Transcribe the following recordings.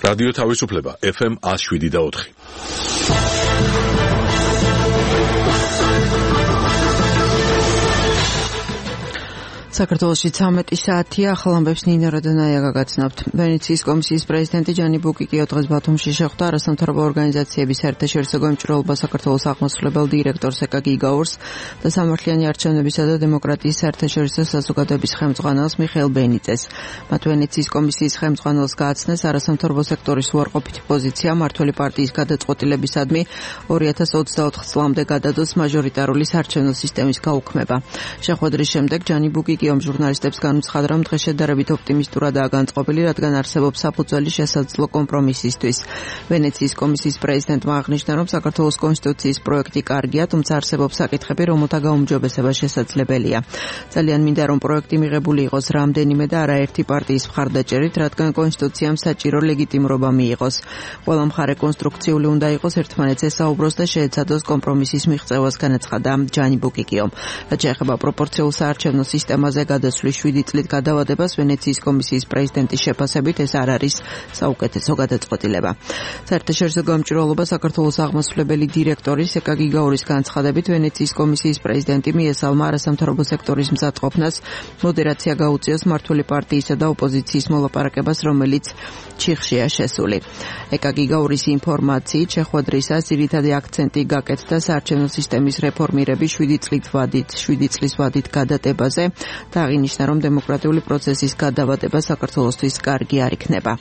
რადიო თავისუფლება FM 107.4. საქართველოში 13 საათია, ახალ ამბებს ნინო როდონაია გაგაცნობთ. ვენეციის კომისიის პრეზიდენტი ჯანი ბუკიკიო დღეს ბათუმში შეხვდა არასამთავრობო ორგანიზაციების საერთაშორისო გამჭვირვალობა საქართველოს აღმასრულებელ დირექტორს ეკაგი გაურს და სამართლიანი არჩევნებისა და დემოკრატიის საერთაშორისო საზოგადოების ხელმძღვანელს მიხეილ ბენიძეს. მათ ვენეციის კომისიის ხელმძღვანელს გააცნეს არასამთავრობო სექტორის უარყოფითი პოზიცია მმართველი პარტიის გადაწყვეტილებისადმი 2024 წლამდე გადადოს მაჟორიტარული საარჩევნო სისტემის გაუქმება. შეხვედრის შემდეგ ჯანი ბუკიკიო ჟურნალისტებს განუცხადა, რომ დღეს შედარებით ოპტიმისტურადაა განწყობილი, რადგან არსებობს საფუძველი შესაძლო კომპრომისისთვის. ვენეციის კომისიის პრეზიდენტმა აღნიშნა, რომ საქართველოს კონსტიტუციის პროექტი კარგია, თუმცა არსებობს საკითხები, რომელთა გაუმჯობესება შესაძლებელია. ძალიან მინდა, რომ პროექტი მიღებული იყოს რამდენიმე და არაერთი პარტიის მხარდაჭერით, რადგან კონსტიტუციამ საჭირო ლეგიტიმურობა მიიღოს. ყველა მხარე კონსტრუქციული უნდა იყოს, ერთმანეთს ესაუბროს და შეეცადოს კომპრომისის მიღწევას, განაცხადა ჯანი ბუკიკიომ. რაც შეეხება პროპორციულ საარჩევნო სისტემაზე გადასვლის 7 წლით გადავადებას ვენეციის კომისიის პრეზიდენტის შეფასებით ეს არ არის საუკეთესო გადაწყვეტილება. საერთაშორისო გამჭვირვალობა საქართველოს აღმასრულებელი დირექტორის ეკაგი გაურის განცხადებით ვენეციის კომისიის პრეზიდენტი მიესალმა არასამთავრობო სექტორის მზადყოფნას მოდერაცია გაუწიოს მმართველი პარტიისა და ოპოზიციის მოლაპარაკებას, რომელიც ჩიხშია შესული. ეკაგი გაურის ინფორმაციით შეხვედრისას ძირითადი აქცენტი გაკეთდა საარჩევნო სისტემის რეფორმირების 7 წლის ვადით გადატებაზე და აღინიშნა, რომ დემოკრატიული პროცესის გადავადება საქართველოსთვის კარგი არ იქნება.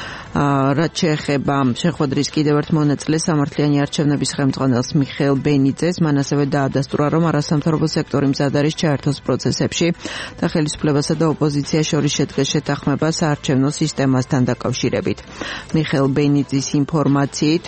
რაც შეეხება შეხვედრის კიდევ ერთ მონაწილეს სამართლიანი არჩევნების ხელმძღვანელს მიხეილ ბენიძეს, მან ასევე დაადასტურა, რომ არასამთავრობო სექტორი მზად არის ჩაერთოს პროცესებში და ხელისუფლებასა და ოპოზიციას შორის შედგეს შეთანხმება საარჩევნო სისტემასთან დაკავშირებით. მიხეილ ბენიძის ინფორმაციით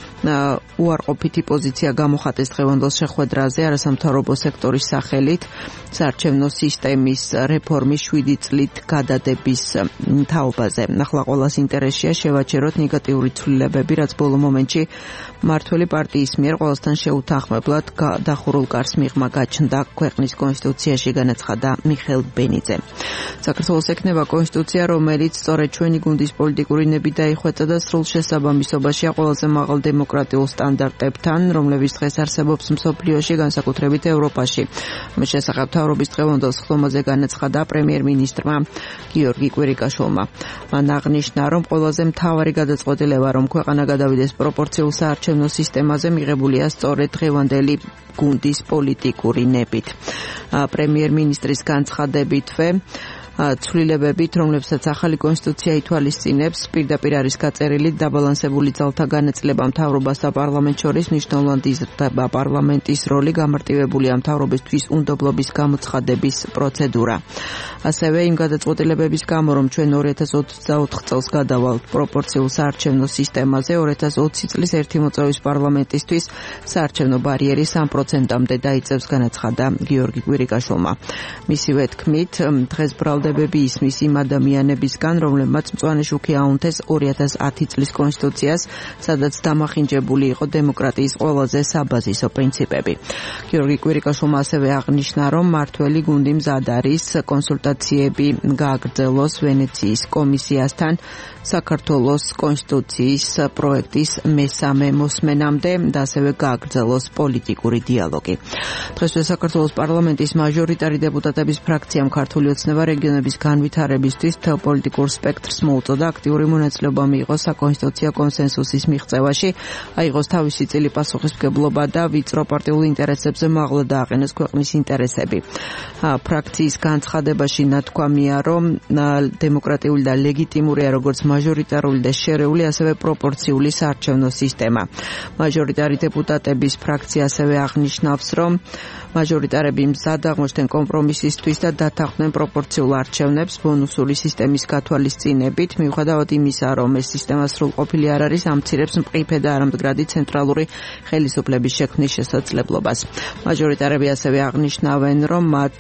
უარყოფითი პოზიცია გამოხატეს დღევანდელ შეხვედრაზე არასამთავრობო სექტორის სახელით საარჩევნო სისტემის რეფორმის 7 წლით გადადების თაობაზე. ახლა ყველას ინტერესია შევაჩეროთ ნეგატიური ცვლილებები, რაც ბოლო მომენტში მმართველი პარტიის მიერ ყველასთან შეუთანხმებლად დახურულ კარს მიღმა გაჩნდა ქვეყნის კონსტიტუციაში, განაცხადა მიხეილ ბენიძე. საქართველოს ექნება კონსტიტუცია, რომელიც სწორედ ჩვენი გუნდის პოლიტიკური ნებით დაიხვეწა და სრულ შესაბამისობაშია ყველაზე მაღალ დემოკრატიულ სტანდარტებთან, რომლებიც დღეს არსებობს მსოფლიოში, განსაკუთრებით ევროპაში. ამის შესახებ მთავრობის დღევანდელ სხდომაზე განაცხადა პრემიერ-მინისტრმა გიორგი კვირიკაშვილმა. მან აღნიშნა, რომ ყველაზე მთავარი გადაწყვეტილება, რომ ქვეყანა გადავიდეს პროპორციულ საარჩევნო სისტემაზე, მიღებულია სწორედ დღევანდელი გუნდის პოლიტიკური ნებით. პრემიერ-მინისტრის განცხადებითვე ცვლილებებით, რომლებსაც ახალი კონსტიტუცია ითვალისწინებს, პირდაპირ არის გაწერილი დაბალანსებული ძალთა განაწილება მთავრობას და პარლამენტს შორის, მნიშვნელოვნად იზრდება პარლამენტის როლი, გამარტივებულია მთავრობისთვის უნდობლობის გამოცხადების პროცედურა. ასევე იმ გადაწყვეტილებების გამო, რომ ჩვენ 2024 წელს გადავალთ პროპორციულ საარჩევნო სისტემაზე, 2020 წლის ერთი მოწვევის პარლამენტისთვის საარჩევნო ბარიერი 3%-მდე დაიწევს, განაცხადა გიორგი კვირიკაშვილმა. მისივე თქმით, დღეს ბრალდებები ისმის იმ ადამიანებისგან, რომლებმაც მწვანე შუქი აუნთეს 2010 წლის კონსტიტუციას, სადაც დამახინჯებული იყო დემოკრატიის ყველაზე საბაზისო პრინციპები. გიორგი კვირიკაშვილმა ასევე აღნიშნა, რომ მმართველი გუნდი მზად არის კონსულტაციები გააგრძელოს ვენეციის კომისიასთან საქართველოს კონსტიტუციის პროექტის მესამე მოსმენამდე და ასევე გააგრძელოს პოლიტიკური დიალოგი. დღესვე საქართველოს პარლამენტის მაჟორიტარი დეპუტატების ფრაქციამ ქართული ოცნება რეგიონების განვითარებისთვის თელ პოლიტიკურ სპექტრს მოუწოდა აქტიური მონაწილეობა მიიღოს საკონსტიტუციო კონსენსუსის მიღწევაში, აიღოს თავისი წილი პასუხისმგებლობა და ვიწრო პარტიულ ინტერესებზე მაღლა დააყენოს ქვეყნის ინტერესები. ფრაქციის განცხადებაში ნათქვამია, რომ დემოკრატიული და ლეგიტიმურია როგორც მაჟორიტარული და შერეული, ასევე პროპორციული საარჩევნო სისტემა. მაჟორიტარი დეპუტატების ფრაქცია ასევე აღნიშნავს, რომ მაჟორიტარები მზად აღმოჩნდნენ კომპრომისისთვის და დათანხმდნენ პროპორციულ არჩევნებს ბონუსური სისტემის გათვალისწინებით, მიუხედავად იმისა, რომ ეს სისტემა სრულყოფილი არ არის, ამცირებს მყიფე და არამდგრადი ცენტრალური ხელისუფლების შექმნის შესაძლებლობას. მაჟორიტარები ასევე აღნიშნავენ, რომ მათ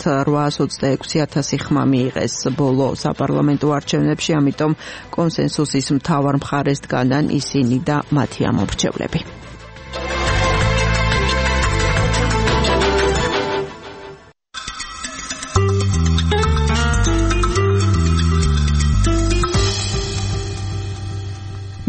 826,000 ხმა მიიღეს ბოლო საპარლამენტო არჩევნებში, ამიტომ კონსენსუსის მთავარ მხარეს დგანან ისინი და მათი ამომრჩევლები.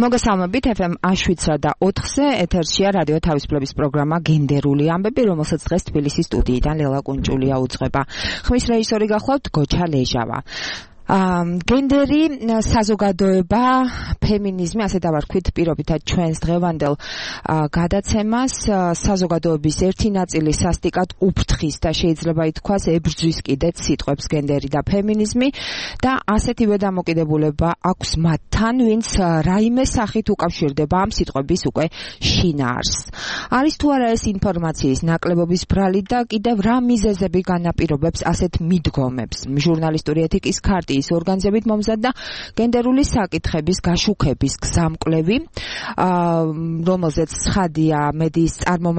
მოგესალმებით FM 107.4-ზე ეთერშია რადიო თავისუფლების პროგრამა გენდერული ამბები, რომელსაც დღეს თბილისის სტუდიიდან ლელა კუნჭულია უძღვება. ხმის რეჟისორი გახლავთ გოჩა ლეჟავა. გენდერი, საზოგადოება, ფემინიზმი, ასე დავარქვით პირობითად ჩვენს დღევანდელ გადაცემას, საზოგადოების ერთი ნაწილი სასტიკად უფრთხის და შეიძლება ითქვას ებრძვის კიდეც სიტყვებს გენდერი და ფემინიზმი და ასეთივე დამოკიდებულება აქვს მათთან, ვინც რაიმე სახით უკავშირდება ამ სიტყვების უკვე შინაარსს. არის თუ არა ეს ინფორმაციის ნაკლებობის ბრალი და კიდევ რა მიზეზები განაპირობებს ასეთ მიდგომებს? ჟურნალისტური ეთიკის ქარტი ის ორგანიზებით მომზადდა გენდერული საკითხების გაშუქების გზამკვლევი, რომელიც ცხადია მედიის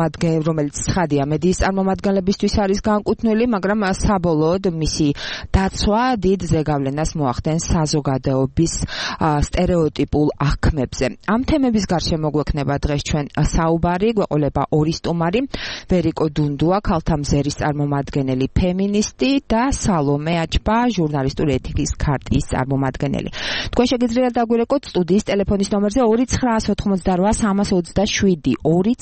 წარმომადგენლებისთვის არის განკუთვნილი, მაგრამ საბოლოოდ მისი დაცვა დიდ ზეგავლენას მოახდენს საზოგადოების სტერეოტიპულ აღქმებზე. ამ თემების გარშემო გვექნება დღეს ჩვენ საუბარი, გვეყოლება ორი სტუმარი, ვერიკო დუნდუა, ქალთა მზერის წარმომადგენელი ფემინისტი და სალომე აჩბა, ჟურნალისტური ეთიკის ქარტის წარმომადგენელი. თქვენ შეგიძლიათ დაგვირეკოთ სტუდიის ტელეფონის ნომერზე 2988327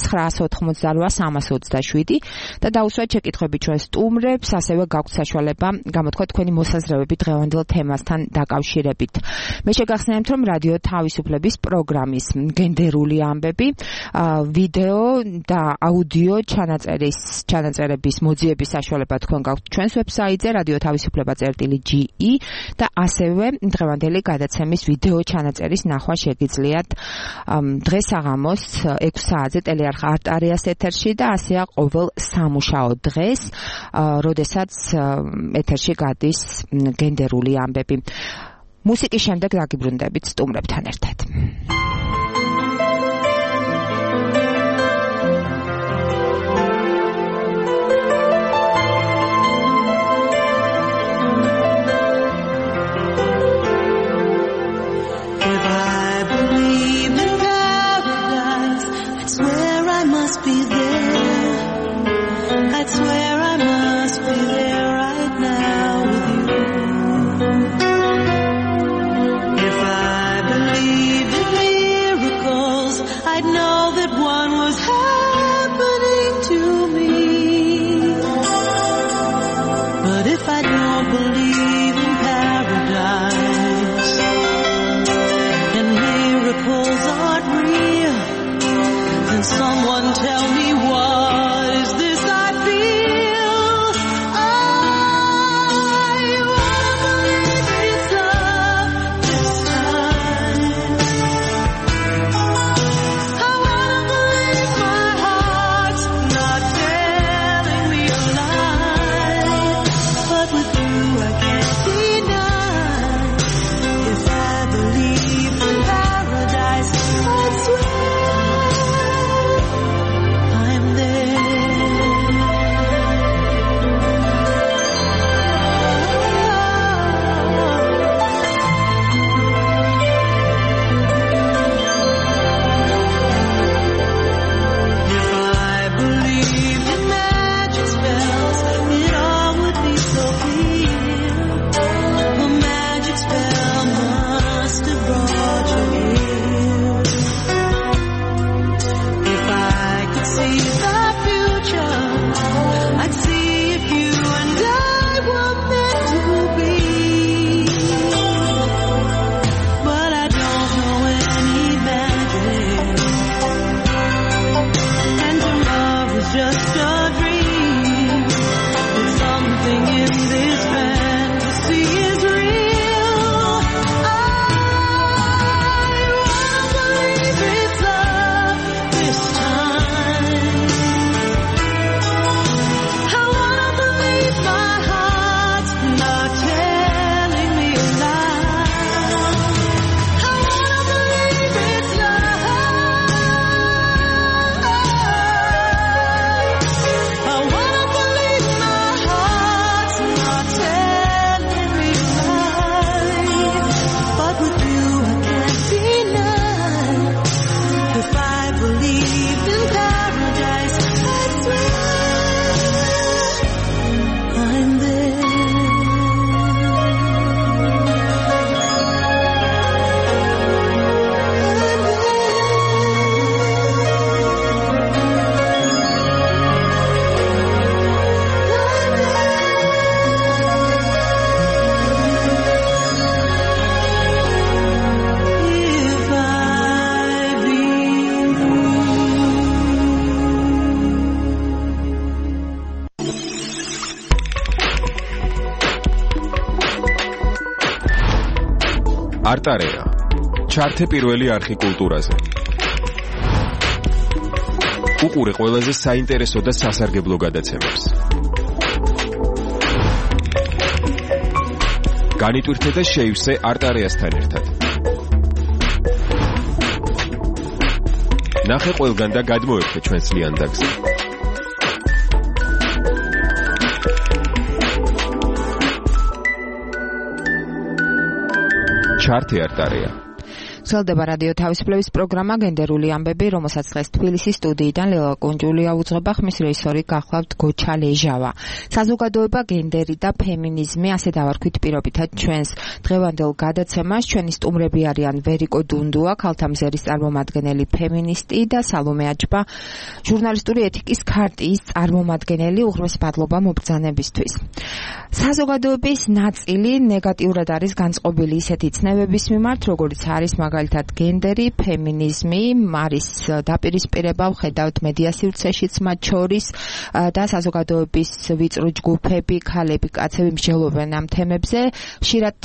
2988327 და დაუსვათ შეკითხვები ჩვენ სტუმრებს, ასევე გაქვთ საშუალება გამოთქვა თქვენი მოსაზრებები დღევანდელ თემასთან დაკავშირებით. მე შეგახსენებთ, რომ რადიო თავისუფლების პროგრამის გენდერული ამბები ვიდეო და აუდიო ჩანაწერების მოძიების საშუალება თქვენ გაქვთ ჩვენს ვებსაიტზე radiotavisufleba.ge და ასევე დღევანდელი გადაცემის ვიდეო ჩანაწერის ნახვა შეგიძლიათ დღეს საღამოს 6 საათზე ტელეარხ არტარიას ეთერში და ასეა ყოველ სამუშაო დღეს, როდესაც ეთერში გადის გენდერული ამბები. მუსიკის შემდეგ დაგიბრუნდებით სტუმრებთან ერთად. If I believe in me არტარეა. ჩართე პირველი არხი კულტურაზე. უყურე ყველაზე საინტერესო და სასარგებლო გადაცემებს. განიტვირთე და შეივსე არტარეასთან ერთად. ნახე ყველგან და გადმოერთე ჩვენს ლიანდაგზე. ჩართე არტარეა. გრძელდება რადიო თავისუფლების პროგრამა გენდერული ამბები, რომელსაც დღეს თბილისის სტუდიიდან ლელა კუნჯულია უძღვება, ხმის რეჟისორი გახლავთ გოჩა ლეჟავა. საზოგადოება, გენდერი და ფემინიზმი, ასე დავარქვით პირობითად ჩვენს დღევანდელ გადაცემას. ჩვენი სტუმრები არიან ვერიკო დუნდუა, ქალთა მზერის წარმომადგენელი ფემინისტი და სალომე აჯბა, ჟურნალისტური ეთიკის ქარტიის წარმომადგენელი. უღრმესი მადლობა მობრძანებისთვის. საზოგადოების ნაწილი ნეგატიურად არის განწყობილი ისეთი ცნებების მიმართ, როგორიც არის მაგალითად გენდერი, ფემინიზმი, არის დაპირისპირება, ვხედავთ მედია სივრცეშიც მათ შორის და საზოგადოების ვიწრო ჯგუფები, ქალები, კაცები მსჯელობენ ამ თემებზე. ხშირად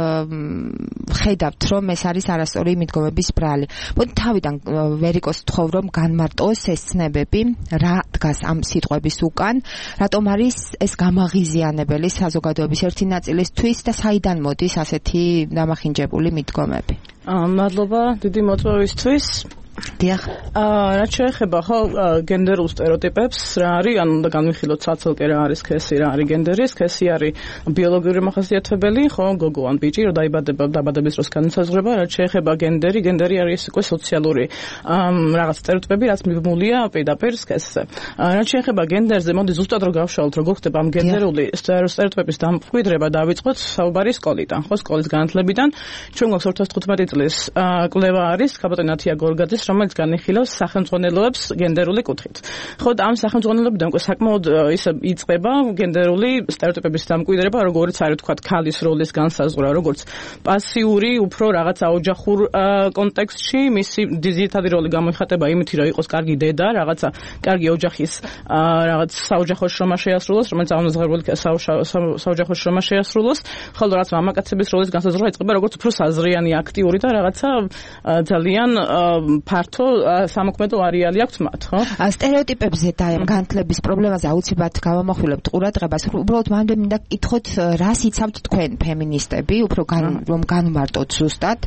ვხედავთ, რომ ეს არის არასწორი მიდგომების ბრალი. მოდი თავიდან ვერიკოს ვთხოვ, რომ განმარტოს ეს ცნებები, რა დგას ამ სიტყვების უკან, რატომ არის ეს გამაღიზიანებელი საზოგადოების ერთი ნაწილისთვის და საიდან მოდის ასეთი დამახინჯებული მიდგომები? მადლობა დიდი მოწვევისთვის. დიახ. რაც შეეხება ხო გენდერულ სტერეოტიპებს, რა არის, ანუ უნდა განვიხილოთ საცალკე რა არის სქესი, რა არის გენდერი. სქესი არის ბიოლოგიური მახასიათებელი, ხო, გოგო ან ბიჭი, რომ დაიბადება, დაბადების დროს განსაზღვრება. რაც შეეხება გენდერი, გენდერი არის უკვე სოციალური რაღაც სტერეოტიპები, რაც მიბმულია პირდაპირ სქესზე. რაც შეეხება გენდერზე, მოდი ზუსტად რომ გავშალოთ, როგორ ხდება ამ გენდერული სტერეოტიპების დამკვიდრება, დავიწყოთ საუბარი სკოლიდან, ხო, სკოლის განათლებიდან. ჩვენ გვაქვს 2015 წლის კვლევა არის ქაბატონი ათია გორგაძის, რომელიც განიხილავს სახელმძღვანელოებს გენდერული კუთხით. ხო, და ამ სახელმძღვანელოებიდან უკვე საკმაოდ ისე იწყება გენდერული სტერეოტიპების დამკვიდრება, როგორც არის თქვა ქალის როლის განსაზღვრა, როგორც პასიური, უფრო რაღაცა ოჯახურ კონტექსტში, მისი ძირითადი როლი გამოიხატება იმით, რომ იყოს კარგი დედა, რაღაცა კარგი ოჯახის რაღაც საოჯახო შრომა შეასრულოს, რომელიც ამოზღერებული საოჯახო შრომა შეასრულოს, ხოლო რაც მამაკაცების როლის განსაზღვრა იწყება როგორც უფრო საზრიანი, აქტიური და რაღაცა ძალიან ფართო სამოქმედო არეალი აქვს მათ, ხო? სტერეოტიპებზე და განათლების პრობლემაზე აუცილებლად გავამახვილებთ ყურადღებას. უბრალოდ მანდ მინდა გითხოთ, რას იცავთ თქვენ ფემინისტები, უფრო რომ განმარტოთ ზუსტად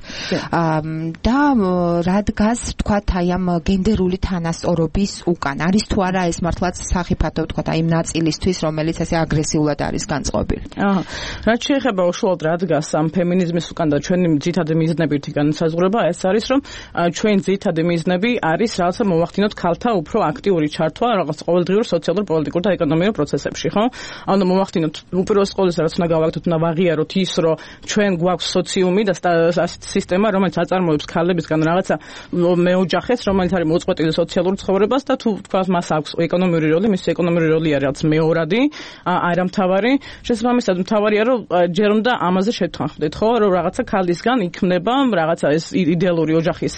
და რა დგას თქვათ აი ამ გენდერული თანასწორობის უკან. არის თუ არა ეს მართლაც სახიფათო თქვათ აი იმ ნაწილისთვის, რომელიც ესე აგრესიულად არის განწყობილი. რაც შეეხება უშუალოდ რა დგას ამ ფემინიზმის უკან და ჩვენი ძირითადი მიზნები განსაზღვრება, ეს არის რომ ჩვენ ძირითადი მიზნები არის რაღაცა მოვახდინოთ ქალთა უფრო აქტიური ჩართვა რაღაც ყოველდღიურ სოციალურ, პოლიტიკურ და ეკონომიკურ პროცესებში, ხო? ანუ მოვახდინოთ უპირველეს ყოვლისა რაც უნდა გავაკეთოთ, უნდა ვაღიაროთ ის, რომ ჩვენ გვაქვს სოციუმი და სისტემა, რომელიც აწარმოებს ქალებისგან რაღაცა მეოჯახეს, რომელიც არის მოწყვეტილი სოციალურ ცხოვრებას და თუ თქვა მას აქვს ეკონომიკური როლი, მისი ეკონომიკური როლი არის რაც მეორადი, არა მთავარი. შესაბამისად მთავარია რომ ჯერ უნდა ამაზე შეთანხმდეთ, ხო? რომ რაღაცა ქალისგან იქნება რაღაცა ეს იდეალური ოჯახის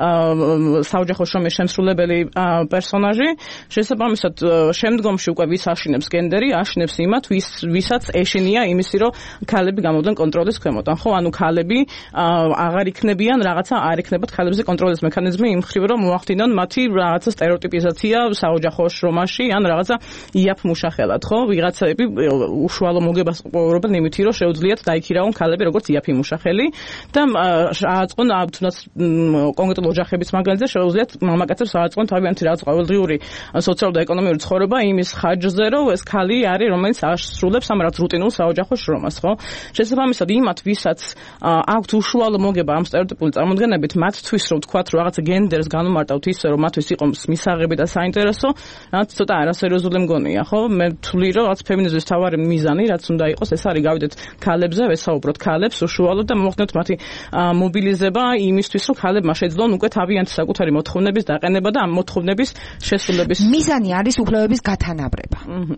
საოჯახო შრომის შემსრულებელი პერსონაჟი. შესაბამისად შემდგომში უკვე ვის აშინებს გენდერი, აშინებს იმათ, ვისაც ეშინია იმისი, რომ ქალები გამოდიან კონტროლის ქვემოთ. ხო, ანუ ქალები აღარ იქნებიან, რაღაცა არ იქნებათ ქალებზე კონტროლის მექანიზმი იმ მხრივ, რომ მოახდინონ მათი რაღაცა სტერეოტიპიზაცია საოჯახო შრომაში, ან რაღაცა იაფ მუშახელად, ხო? ვიღაცები უშუალო მოგებას ყვაურობენ იმით, რომ შეუძლიათ დაიქირავონ ქალები როგორც იაფი მუშახელი და აწყონ თუნდაც კონკრეტულ ოჯახების მაგალითზე შეუძლიათ მამაკაცებს აწყონ თავიანთი რაღაც ყოველდღიური სოციალური და ეკონომიკური ცხოვრება იმის ხარჯზე, რომ ეს ქალი არის, რომელიც ასრულებს ამ რაღაც რუტინულ საოჯახო შრომას, ხო? შესაბამისად იმათ, ვისაც აქვთ უშუალო მოგება ამ სტერეოტიპული წარმოდგენებით, მათთვის რომ ვთქვათ, რომ რაღაცა გენდერს განუმარტავთ ისე, რომ მათთვის იყოს მისაღები და საინტერესო, რაც ცოტა არასერიოზული მგონია, ხო? მე ვთვლი, რომ რაც ფემინიზმის თავარი მიზანი, რაც უნდა იყოს, ეს არის გავიდეთ ქალებზე, ვესაუბროთ ქალებს უშუალოდ და მოვხდეთ მათი მობილიზება იმისთვის, რომ ქალებმა შეძლონ უკვე თავიანთი საკუთარი მოთხოვნების დაყენება და ამ მოთხოვნების შესრულების მიზანი არის უფლებების გათანაბრება.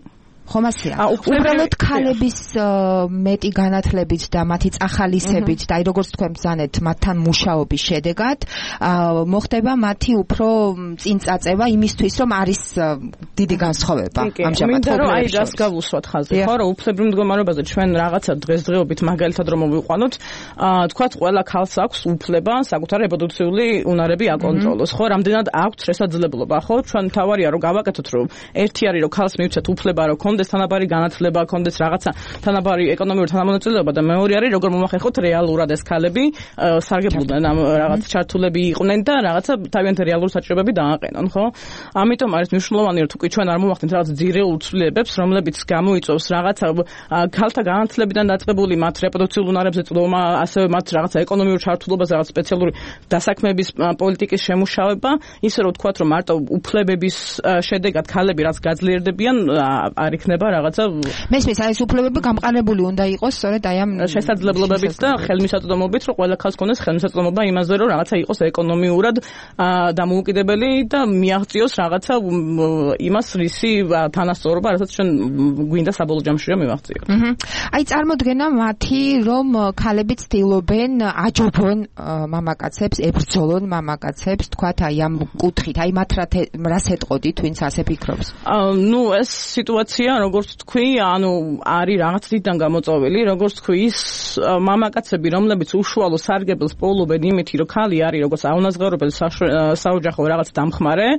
ხომ ასეა? უბრალოდ ქალების მეტი განათლებით და მათი წახალისებით და აი როგორც თქვენ ბრძანეთ მათთან მუშაობის შედეგად მოხდება მათი უფრო წინ წაწევა იმისთვის რომ არის დიდი განსხვავება ამჟამად მინდა რომ აი რას გავუსვათ ხაზი ხო რომ უფლებრივ მდგომარეობაზე ჩვენ რაღაცა დღესდღეობით მაგალითად რომ მოვიყვანოთ თქვათ ყველა ქალს აქვს უფლება საკუთარი რეპროდუქციული უნარები აკონტროლოს ხო რამდენად აქვს შესაძლებლობა ხო ჩვენ თავარია რომ გავაკეთოთ რომ ერთი არის რომ ქალს მივცეთ უფლება რომ კონდეს თანაბარი განათლება კონდეს რაღაცა თანაბარი ეკონომიკური თანამონაწილეობა და მეორე არის როგორ მომახერხოთ რეალურად ეს ქალები სარგებლობდნენ ამ რაღაც ჩართულები იყვნენ და რაღაცა თავიანთი რეალური საჭიროებები დააყენონ ხო ამიტომ არის მნიშვნელოვანი რომ თუკი ჩვენ არ მომახდინთ რაღაც ძირეულ ცვლილებებს რომლებიც გამოიწვევს რაღაცა ქალთა განათლებიდან დაწყებული მათ რეპროდუქციულ უნარებზე წვდომა ასევე მათ რაღაცა ეკონომიურ ჩართულობაზე რაღაც სპეციალური დასაქმების პოლიტიკის შემუშავება ისე რომ ვთქვათ რომ მარტო უფლებების შედეგად ქალები რაც გაძლიერდებიან არ იქნება რაღაცა მესმის აი ეს უფლებები გამყარებული უნდა იყოს სწორედ აი ამ შესაძლებლობებით და ხელმისაწვდომობით რომ ყველა ქალს ქონდეს ხელმისაწვდომობა იმაზე რომ რაღაცა იყოს ეკონომიურად დამოუკიდებელი და მიაღწიოს რაღაცა იმას რისი თანასწორობა რასაც ჩვენ გვინდა საბოლოო ჯამში რომ მივაღწიოთ. აი წარმოდგენა მათი რომ ქალები ცდილობენ აჯობონ მამაკაცებს, ებრძოლონ მამაკაცებს, თქვათ აი ამ კუთხით, აი მათ რას ეტყოდით, ვინც ასე ფიქრობს? ნუ ეს სიტუაცია როგორც თქვი, ანუ არის რაღაც დიდან გამოწვეული, როგორც თქვი ის მამაკაცები, რომლებიც უშუალო სარგებელს პოულობენ იმით, რომ ქალი არის როგორც აუნაზღაურებელი საოჯახო რაღაც დამხმარე,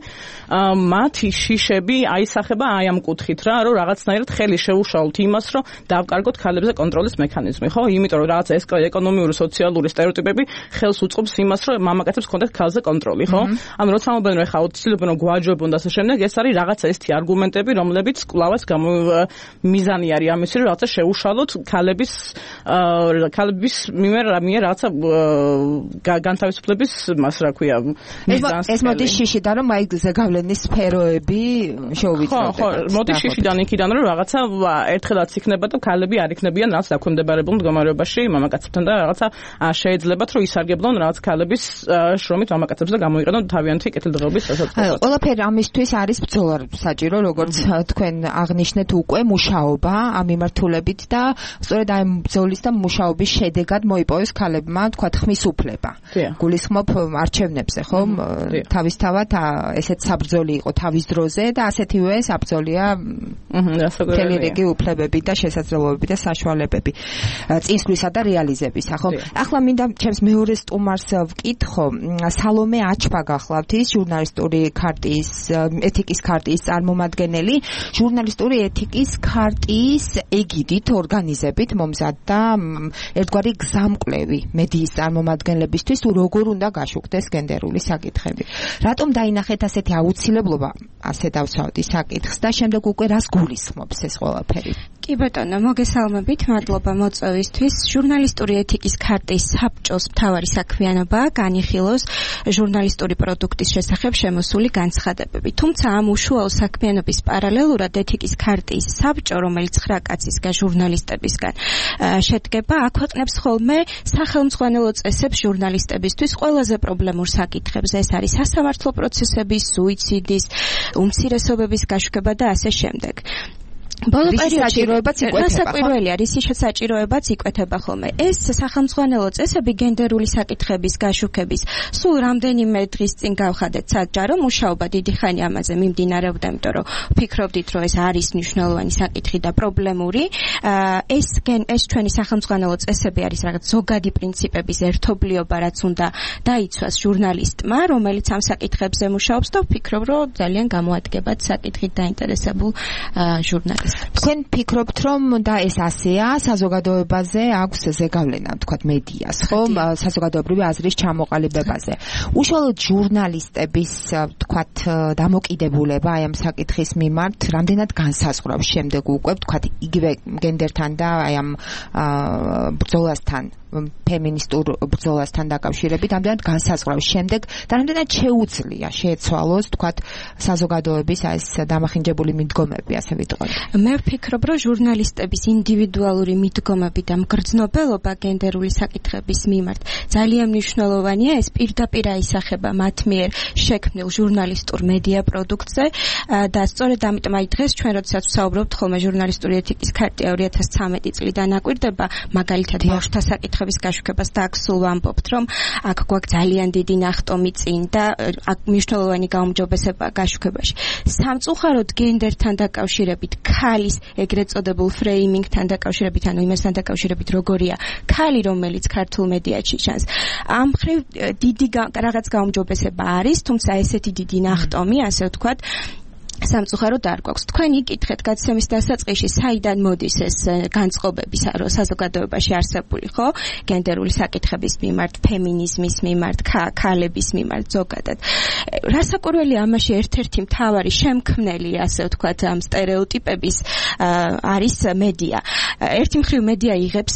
მათი შიშები აისახება აი ამ კუთხით რა, რომ რაღაცნაირად ხელი შეუშალოთ იმას, რომ დავკარგოთ ქალებზე კონტროლის მექანიზმი, ხო? იმიტომ რომ რაღაც ეს ეკონომიური, სოციალური სტერეოტიპები ხელს უწყობს იმას, რომ მამაკაცებს ჰქონდეთ ქალზე კონტროლი, ხო? ანუ როცა ამბობენ რომ ეხა ცდილობენ რომ გვაჯობონ და ასე შემდეგ, ეს არის რაღაცა ესეთი არგუმენტები, რომლებიც კლავაც მიზანი არის ამისი, რომ რაღაცა შეუშალოთ ქალების მიერ რაღაცა განთავისუფლების მას რა ქვია მიზანს. ეს მოდის შიშიდან რომ აი ზეგავლენის სფეროები შეუვითროთ. ხო, მოდის შიშიდან იქიდან რომ რაღაცა ერთხელაც იქნება და ქალები არ იქნებიან რაღაც დაქვემდებარებულ მდგომარეობაში მამაკაცებთან და რაღაცა შეიძლებათ რომ ისარგებლონ რაღაც ქალების შრომით მამაკაცებს და გამოიყენონ თავიანთი კეთილდღეობის სასაწყობად. ყველაფერი ამისთვის არის ბრძოლა საჭირო, როგორც თქვენ აღნიშნეთ უკვე მუშაობა ამ მიმართულებით და სწორედ აი ბრძოლის და მუშაობის შედეგად მოიპოვეს ქალებმა თქვათ ხმის უფლება. გულისხმობ არჩევნებზე, ხო? თავისთავად ესეც საბრძოლი იყო თავის დროზე და ასეთივე საბრძოლია მთელი რიგი უფლებები და შესაძლებლობები და საშუალებები წინსვლისა და რეალიზებისა, ხო? ახლა მინდა ჩემს მეორე სტუმარს ვკითხო, სალომე აჩბა გახლავთ, ის ჟურნალისტური ქარტიის ეთიკის ქარტიის წარმომადგენელი, ჟურნალისტური ეთიკის ქარტიის ეგიდით ორგანიზებით მომზადდა ერთგვარი გზამკვლევი მედიის წარმომადგენლებისთვის, როგორ უნდა გაშუქდეს გენდერული საკითხები. რატომ დაინახეთ ასეთი აუცილებლობა ასე დავსვათ ის საკითხს და შემდეგ უკვე რას გულისხმობს ეს ყველაფერი? კი ბატონო, მოგესალმებით, მადლობა მოწვევისთვის. ჟურნალისტური ეთიკის ქარტიის საბჭოს მთავარი საქმიანობაა განიხილოს ჟურნალისტური პროდუქტის შესახებ შემოსული განცხადებები. თუმცა ამ უშუალო საქმიანობის პარალელურად ეთიკის ქარტიის საბჭო, რომელიც 9 კაცისგან ჟურნალისტებისგან შედგება, აქვეყნებს ხოლმე სახელმძღვანელო წესებს ჟურნალისტებისთვის ყველაზე პრობლემურ საკითხებზე. ეს არის სასამართლო პროცესების, სუიციდის, უმცირესობების გაშუქება და ასე შემდეგ. ბოლო პერიოდში საჭიროებაც რისი საჭიროებაც იკვეთება ხოლმე. ეს სახელმძღვანელო წესები გენდერული საკითხების გაშუქების სულ რამდენიმე დღის წინ გავხადეთ საჯარო მუშაობა დიდი ხანი ამაზე მიმდინარეობდა, იმიტომ რომ ვფიქრობდით, რომ ეს არის მნიშვნელოვანი საკითხი და პრობლემური. ეს ჩვენი სახელმძღვანელო წესები არის რაღაც ზოგადი პრინციპების ერთობლიობა, რაც უნდა დაიცვას ჟურნალისტმა, რომელიც ამ საკითხებზე მუშაობს და ვფიქრობ, რომ ძალიან გამოადგებათ საკითხით დაინტერესებულ ჟურნალისტებს. თქვენ ფიქრობთ, რომ და ეს ასეა, საზოგადოებაზე აქვს ზეგავლენა, თქვათ მედიას, ხო? საზოგადოებრივი აზრის ჩამოყალიბებაზე. უშუალოდ ჟურნალისტების, თქვათ, დამოკიდებულება აი ამ საკითხის მიმართ რამდენად განსაზღვრავს შემდეგ უკვე, თქვათ, იგივე გენდერთან და აი ამ ბრძოლასთან ფემინისტურ ბრძოლასთან დაკავშირებით რამდენად განსაზღვრავს შემდეგ და რამდენად შეუძლია შეეცვალოს თქვათ საზოგადოების ეს დამახინჯებული მიდგომები, ასე ვიტყოდი. მე ვფიქრობ, რომ ჟურნალისტების ინდივიდუალური მიდგომები და მგრძნობელობა გენდერული საკითხების მიმართ ძალიან მნიშვნელოვანია. ეს პირდაპირ აისახება მათ მიერ შექმნილ ჟურნალისტურ მედია პროდუქტზე და სწორედ ამიტომ აი დღეს ჩვენ როდესაც ვსაუბრობთ ხოლმე ჟურნალისტური ეთიკის ქარტია 2013 წლიდან აკვირდება, მაგალითად ბავშვთა საკითხების გაშუქებას და აქ სულ ვამბობთ, რომ აქ გვაქვს ძალიან დიდი ნახტომი წინ და აქ მნიშვნელოვანი გაუმჯობესება გაშუქებაში. სამწუხაროდ გენდერთან დაკავშირებით, ქალის ეგრეთ წოდებულ ფრეიმინგთან დაკავშირებით, ანუ იმასთან დაკავშირებით, როგორია ქალი, რომელიც ქართულ მედიაში ჩანს. ამ მხრივ დიდი რაღაც გაუმჯობესება არის, თუმცა ესეთი დიდი ნახტომი, ასე ვთქვათ, სამწუხაროდ არ გვაქვს. თქვენ იკითხეთ გაცემის დასაწყისში, საიდან მოდის ეს განწყობები საზოგადოებაში არსებული, ხო? გენდერული საკითხების მიმართ, ფემინიზმის მიმართ, ქალების მიმართ ზოგადად. რასაკვირველია ამაში ერთ-ერთი მთავარი შემქმნელი, ასე ვთქვათ, ამ სტერეოტიპების არის მედია. ერთი მხრივ მედია იღებს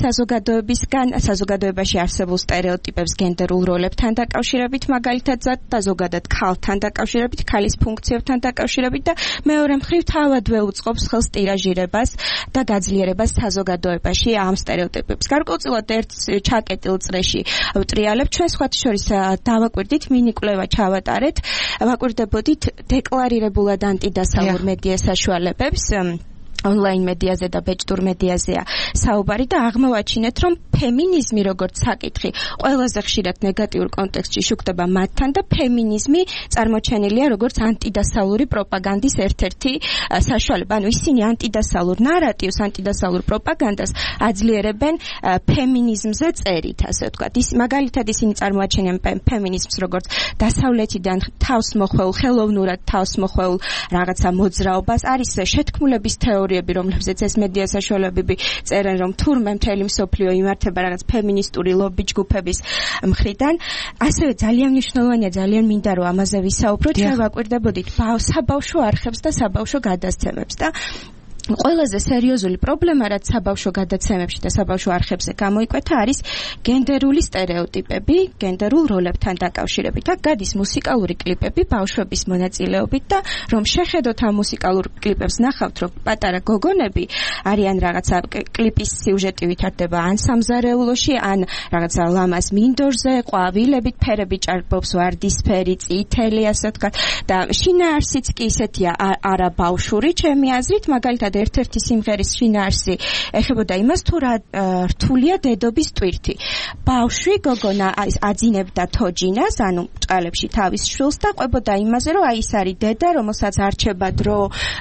საზოგადოებაში არსებულ სტერეოტიპებს გენდერულ როლებთან დაკავშირებით, მაგალითად და ზოგადად ქალთან დაკავშირებით, ქალის ფუნქციებთან დაკავშირებით და მეორე მხრივ თავადვე უწყობს ხელს ტირაჟირებას და გაძლიერებას საზოგადოებაში ამ სტერეოტიპებს. გარკვეულწილად ერთ ჩაკეტილ წრეში ვტრიალებთ, ჩვენ სხვათა შორის დავაკვირდით, მინიკვლევა ჩავატარეთ, ვაკვირდებოდით დეკლარირებულად ანტიდასალურ მედია საშუალებებს, ონლაინ მედიაზე და ბეჭდურ მედიაზეა საუბარი და აღმოვაჩინეთ, რომ ფემინიზმი როგორც საკითხი ყველაზე ხშირად ნეგატიურ კონტექსტში შუქდება მათთან და ფემინიზმი წარმოჩენილია როგორც ანტიდასალური პროპაგანდის ერთ-ერთი საშუალება. ანუ ისინი ანტიდასალურ ნარატივს, ანტიდასალურ პროპაგანდას აძლიერებენ ფემინიზმზე წერით, ასე ვთქვათ. მაგალითად ისინი წარმოაჩენიან ფემინიზმს როგორც დასავლეთიდან თავს მოხვეულ, ხელოვნურად თავს მოხვეულ რაღაცა მოძრაობას. არის შეთქმულების თეორია, რომლებზეც ეს მედია საშუალებები წერენ, რომ თურმე მთელი მსოფლიო იმართება რაღაც ფემინისტური ლობი ჯგუფების მხრიდან. ასევე ძალიან მნიშვნელოვანია, ძალიან მინდა რომ ამაზე ვისაუბროთ, ჩვენ ვაკვირდებოდით საბავშვო არხებს და საბავშვო გადაცემებს და ყველაზე სერიოზული პრობლემა, რაც საბავშვო გადაცემებში და საბავშვო არხებზე გამოიკვეთა, არის გენდერული სტერეოტიპები, გენდერულ როლებთან დაკავშირებით. აქ გადის მუსიკალური კლიპები ბავშვების მონაწილეობით და რომ შეხედოთ ამ მუსიკალურ კლიპებს, ნახავთ, რომ პატარა გოგონები არიან რაღაცა კლიპის სიუჟეტი ვითარდება ან სამზარეულოში, ან რაღაცა ლამაზ მინდორზე, ყვავილებით, ფერები ჭარბობს, ვარდისფერი, წითელი, ასე ვთქვათ. და შინაარსიც კი ისეთია არა ბავშვური, ჩემი აზრით, მაგალითად ერთ-ერთი სიმღერის შინაარსი ეხებოდა იმას, თუ რა რთულია დედობის ტვირთი. ბავშვი გოგონა აძინებდა თოჯინას, ანუ ჭყალებში თავის შვილს და ყვებოდა იმაზე, რომ აი ეს არის დედა, რომელსაც არჩება დრო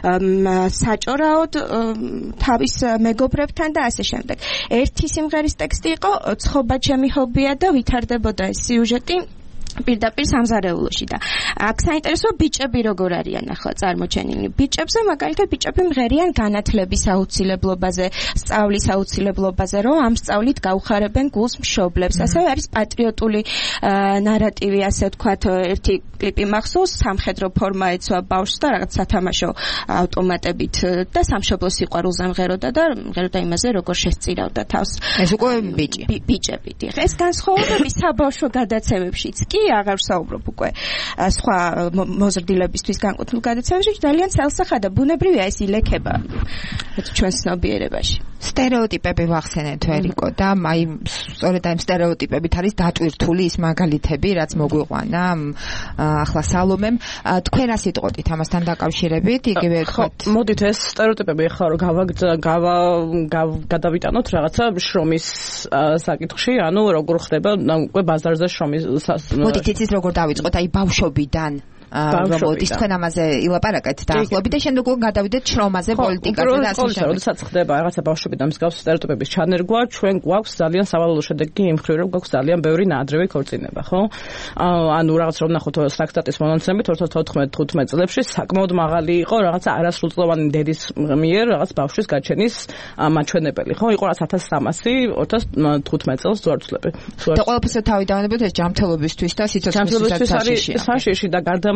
საჭორაოდ თავის მეგობრებთან და ასე შემდეგ. ერთი სიმღერის ტექსტი იყო "ცხობა ჩემი ჰობია" და ვითარდებოდა ეს სიუჟეტი პირდაპირ სამზარეულოში და აქ საინტერესოა ბიჭები როგორ არიან ახლა წარმოჩენილი. ბიჭებზე მაგალითად ბიჭები მღერიან განათლების აუცილებლობაზე, სწავლის აუცილებლობაზე, რომ ამ სწავლით გაუხარებენ გულს მშობლებს. ასევე არის პატრიოტული ნარატივი, ასე ვთქვათ, ერთი კლიპი მახსოვს, სამხედრო ფორმა ეცვა ბავშვს და რაღაც სათამაშო ავტომატებით და სამშობლოს სიყვარულზე მღეროდა და მღეროდა იმაზე, როგორ შესწირავდა თავს. ეს უკვე ბიჭები. ეს განსხვავებები საბავშვო გადაცემებშიც კი აღარ ვსაუბრობ უკვე სხვა მოზრდილებისთვის განკუთვნილ გადაცემებში, ძალიან ცელსახადა ბუნებრივია ეს ილექება ჩვენს ცნობიერებაში. სტერეოტიპები ვახსენეთ ვერიკო და აი სწორედ ამ სტერეოტიპებით არის დატვირთული ის მაგალითები, რაც მოგვიყვანა ახლა სალომემ. თქვენ რა სიტყვით ამასთან დაკავშირებით, იგივე ვთქვათ. მოდით ეს სტერეოტიპები ახლა რომ გადავიტანოთ რაღაცა შრომის საკითხში, ანუ როგორ ხდება უკვე ბაზარზე შრომის მოდით იცით როგორ დავიწყოთ, აი ბავშვობიდან რობოტის თქვენ ამაზე ილაპარაკეთ დაახლოებით და შემდეგ უკვე გადავიდეთ შრომაზე, პოლიტიკაზე და ასე შემდეგ. როდესაც ხდება რაღაცა ბავშვობიდან მსგავსი სტერეოტიპების ჩანერგვა, ჩვენ გვაქვს ძალიან სავალალო შედეგი იმ მხრივ, რომ გვაქვს ძალიან ბევრი ნაადრევი ქორწინება, ხო? ანუ რაღაც რომ ნახოთ სტატისტიკის მონაცემებით 2014-15 წლებში საკმაოდ მაღალი იყო რაღაცა არასრულწლოვანი დედის მიერ რაღაც ბავშვის გაჩენის მაჩვენებელი, ხო? იყო რაღაც 1300 2015 წელს ზვარცლები. და ყველაფერს თავი დავანებოთ ეს ჯანმრთელობისთვის და სიცოცხლისთვის საშიში და გარდა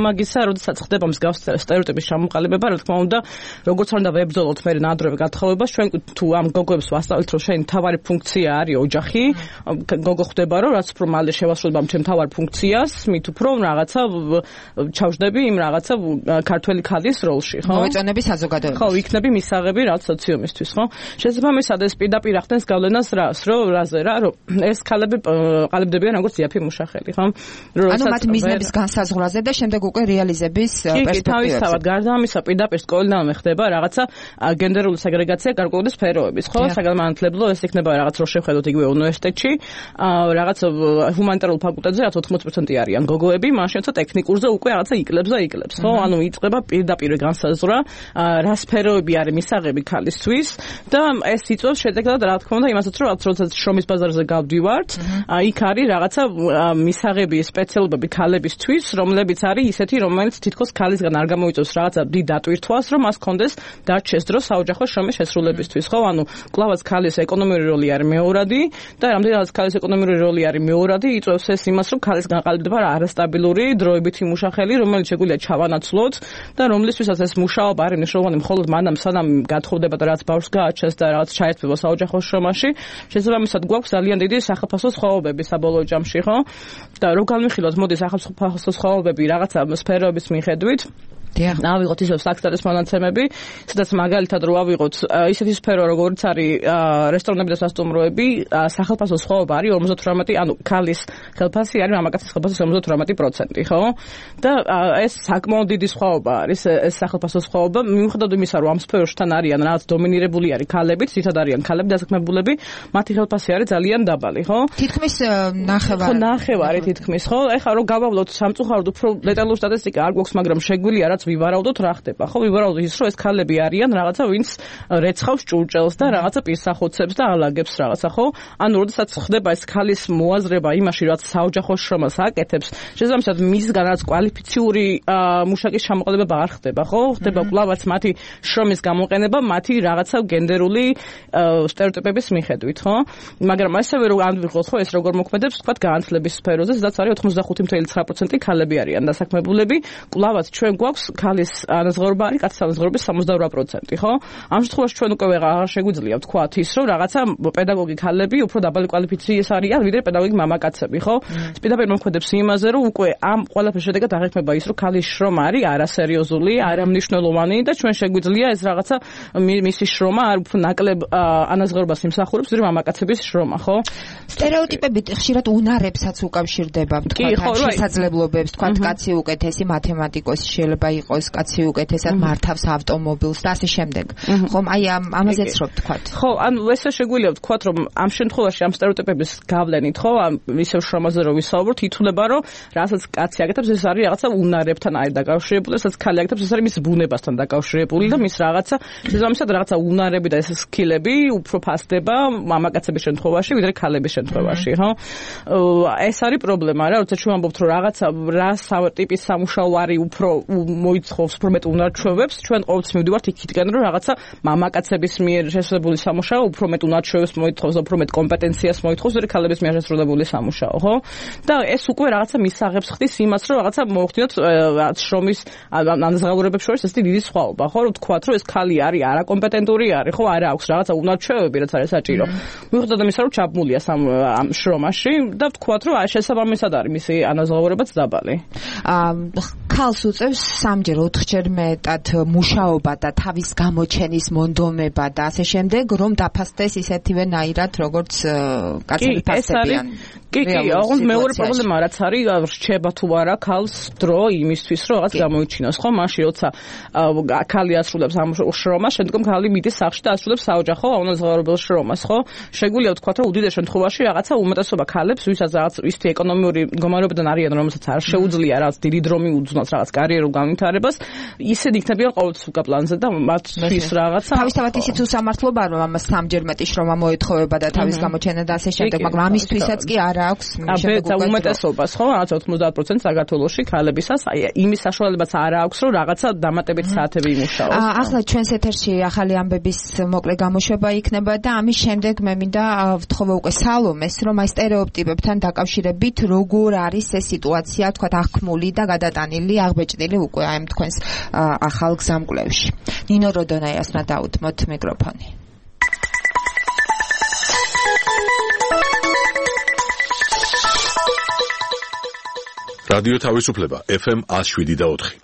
მაგისა, როდესაც ხდება მსგავს სტერეოტიპის ჩამოყალიბება, რა თქმა უნდა, როგორც არ უნდა ვებრძოლოთ მე ნადრევი გათხოვებას, ჩვენ თუ ამ გოგოებს ვასწავლეთ, რომ შენი თავარი ფუნქცია არის ოჯახი, გოგო ხდება, რომ რაც უფრო მალე შევასრულებ ამ ჩემ თავარ ფუნქციას, მით უფრო რაღაცა ჩავждები იმ რაღაცა ქართველი ქალის როლში, ხო? მოეწონები საზოგადოებას. ხო, იქნები მისაღები რაც სოციუმისთვის, ხო? შესაბამისად ეს პირდაპირ ახდენს გავლენას რას, რომ ეს ქალები ყალიბდებიან როგორც იაფი მუშახელი, ხო? ანუ მათ მიზნების განსაზღვრაზე და შემდეგ უკვე რეალიზების პერსპექტივებზე. კი, თავისთავად, გარდა ამისა, პირდაპირ სკოლიდან ხდება რაღაცა გენდერული სეგრეგაცია გარკვეული სფეროების, ხო? საგანმანათლებლო ეს იქნება რაღაც რო შევხედოთ იგივე უნივერსიტეტში, რაღაც ჰუმანიტარულ ფაკულტეტზე რაც 80% არიან გოგოები, მაშინ თო ტექნიკურზე უკვე რაღაცა იკლებს, ხო? ანუ იწყება პირდაპირ განსაზღვრა, რა სფეროები არის მისაღები ქალისთვის და ეს იწვევს შედეგად რა თქმა უნდა იმასაც რომ როდესაც შრომის ბაზარზე გავდივართ, იქ არის რაღაცა მისაღები სპეციალობები ქალებისთვის, რომლებიც არის ისეთი, რომელიც თითქოს ქალისგან არ გამოიწვევს რაღაცა დიდ დატვირთვას, რომ მას კონდეს დარჩეს დრო საოჯახო შრომის შესრულებისთვის, ხო? ანუ კლავაც ქალის ეკონომიური როლი არის მეორადი და რამდენადაც ქალის ეკონომიური როლი არის მეორადი, იწვევს ეს იმას, რომ ქალის განყალიბდება არასტაბილური დროებითი მუშახელი, რომელიც შეგვიძლია ჩავანაცვლოთ და რომლისთვისაც ეს მუშაობა არის მნიშვნელოვანი მხოლოდ მანამ სანამ გათხოვდება და რაც ბავშვს გააჩენს და რაღაც ჩაერთვება საოჯახო შრომაში, შესაბამისად გვაქვს ძალიან დიდი სახელმწიფო სხვაობები საბოლოო ჯამში, ხო? და რო განვიხილოთ, მოდი სახელმწიფო სხვაობები რაღაცა სფეროების მიხედვით, ავიღოთ ისევ საქსტარის მონაცემები, სადაც მაგალითად რო ავიღოთ ისეთი სფერო, როგორც არის რესტორნები და სასტუმროები, სახელმწიფო სხვაობა არის 58, ანუ ქალის ხელფასი არის მამაკაცის ხელფასის 58%, ხო? და ეს საკმაოდ დიდი სხვაობა არის, ეს სახელმწიფო სხვაობა, მიუხედავად იმისა, რომ ამ სფეროში თან არიან რაღაც დომინირებული არის ქალები, თითქოს არიან ქალები დასაქმებულები, მათი ხელფასი არის ძალიან დაბალი, ხო? თითქმის ნახევარი თითქმის, ხო? ეხლა რო გავავლოთ სამწუხაროდ უფრო დეტალურ სტატისტიკა არ გვაქვს, მაგრამ შეგვიძლია რაც ვივარაუდოთ რა ხდება, ხო? ვივარაუდოთ ის, რომ ეს ქალები არიან რაღაცა, ვინც რეცხავს ჭურჭელს და რაღაცა პირსახოცებს და ალაგებს რაღაცა, ხო? ანუ როდესაც ხდება ეს ქალის მოაზრება იმაში, რაც საოჯახო შრომას აკეთებს, შესაბამისად მისგან რაც კვალიფიციური მუშაკის ჩამოყალიბება არ ხდება, ხო? ხდება კვლავაც მათი შრომის გამოყენება, მათი რაღაცა გენდერული სტერეოტიპების მიხედვით, ხო? მაგრამ ასევე რომ ამბიღოთ, ხო, ეს როგორ მოქმედებს, თქვათ განათლების სფეროზე, სადაც არის 85.9% ქალები არიან დასაქმებულები, კვლავაც ჩვენ გვაქვს ქალის ანაზღაურება არის კაცის ანაზღაურების 68%, ხო? ამ შემთხვევაში ჩვენ უკვე აღარ შეგვიძლია ვთქვათ ის, რომ რაღაცა პედაგოგი ქალები უფრო დაბალი კვალიფიციის არიან, ვიდრე პედაგოგი მამაკაცები, ხო? პირდაპირ მოქმედებს იმაზე, რომ უკვე ამ ყველაფრის შედეგად აღიქმება ის, რომ ქალის შრომა არის არასერიოზული, არამნიშვნელოვანი და ჩვენ შეგვიძლია ეს რაღაცა მისი შრომა არ უფრო ნაკლებ ანაზღაურებას იმსახურებს, ვიდრე მამაკაცების შრომა, ხო? სტერეოტიპები ხშირად უნარებსაც უკავშირდება, ვთქვათ, შესაძლებლობებს, ვთქვათ, კაცი უკეთესი მათემატიკოსი შეიძლება იყოს, კაცი უკეთესად მართავს ავტომობილს და ასე შემდეგ. ხომ, აი ამაზეც რო ვთქვათ. ხო, ანუ ესე შეგვიძლია ვთქვათ, რომ ამ შემთხვევაში ამ სტერეოტიპების გავლენით, ხო, ამ ისევ შრომაზე რო ვისაუბროთ, ითვლება, რომ რასაც კაცი აკეთებს, ეს არის რაღაცა უნარებთან არის დაკავშირებული, რასაც ქალი აკეთებს, ეს არის მის ბუნებასთან დაკავშირებული და მის რაღაცა შესაბამისად რაღაცა უნარები და ეს სკილები უფრო ფასდება მამაკაცების შემთხვევაში, ვიდრე ქალების შემთხვევაში, ხო? ეს არის პრობლემა რა, როცა ჩვენ ვამბობთ, რომ რაღაცა რა ტიპის სამუშაო არის უფრო მოიცხოვს უფრო მეტ უნარჩვევებს, ჩვენ ყოველთვის მივდივართ იქითკენ, რომ რაღაცა მამაკაცების მიერ შესრულებული სამუშაო უფრო მეტ უნარჩვევებს მოითხოვს, უფრო მეტ კომპეტენციას მოითხოვს, ვიდრე ქალების მიერ შესრულებული სამუშაო, ხო? და ეს უკვე რაღაცა მისაღებს ხდის იმას, რომ რაღაცა მოვხდინოთ შრომის ანაზღაურებებს შორის ესეთი დიდი სხვაობა, ხო? რომ თქვათ, რომ ეს ქალი არის არაკომპეტენტური არის, ხო? არა აქვს რაღაცა უნარჩვევები, რაც არის საჭირო. მიუხედავად იმისა, რომ ჩაბმულია ამ შრომაში და ვთქვათ, რომ შესაბამისად არის მისი ანაზღაურებაც დაბალი. ქალს უწევს 3-ჯერ 4-ჯერ მეტად მუშაობა და თავის გამოჩენის მონდომება და ასე შემდეგ, რომ დაფასდეს ისეთივენაირად, როგორც კაცები ფასდებიან. კი, ოღონდ მეორე პრობლემა რაც არის, რჩება თუ არა ქალს დრო იმისთვის, რომ რაღაც გამოიჩინოს, ხო? მაშინ როცა ქალი ასრულებს ამ შრომას, შემდგომ ქალი მიდის სახლში და ასრულებს საოჯახო ანაზღაურებელ შრომას, ხო? შეგვიძლია ვთქვათ, რომ უდიდეს შემთხვევაში რაღაცა უმეტესობა ქალებს, ვისაც რაღაც ისეთი ეკონომიური მდგომარეობიდან არიან, რომელსაც არ შეუძლია რაღაც დიდი დრო მიუძღვნოს რაღაც კარიერულ განვითარებას, ისინი იქნებიან ყოველთვის უკაპლანზე და მათთვის რაღაცა თავისთავად ისიც უსამართლობა, რომ ამას 3-ჯერ მეტი შრომა მოეთხოვება და თავის გამოჩენა და ასე შემდეგ, მაგრამ ამისთვისაც კი არ აქვს უმეტესობას, ხო? რაღაც 90% საქართველოში ქალებისას იმის საშუალებაც არ აქვს, რომ რაღაცა დამატებითი საათები იმუშაოს. ახლა ჩვენს ეთერში ახალი ამბების მოკლე გამოშვება იქნება და ამის შემდეგ მე მინდა ვთხოვე უკვე სალომეს, რომ აი სტერეოტიპებთან დაკავშირებით როგორ არის ეს სიტუაცია, თქვათ, აღქმული და გადატანილი აღბეჭდილი უკვე აი ამ თქვენს ახალ გზამკვლევში. ნინო როდონაიასმა დაუთმოთ მიკროფონი. რადიო თავისუფლება FM 107.4.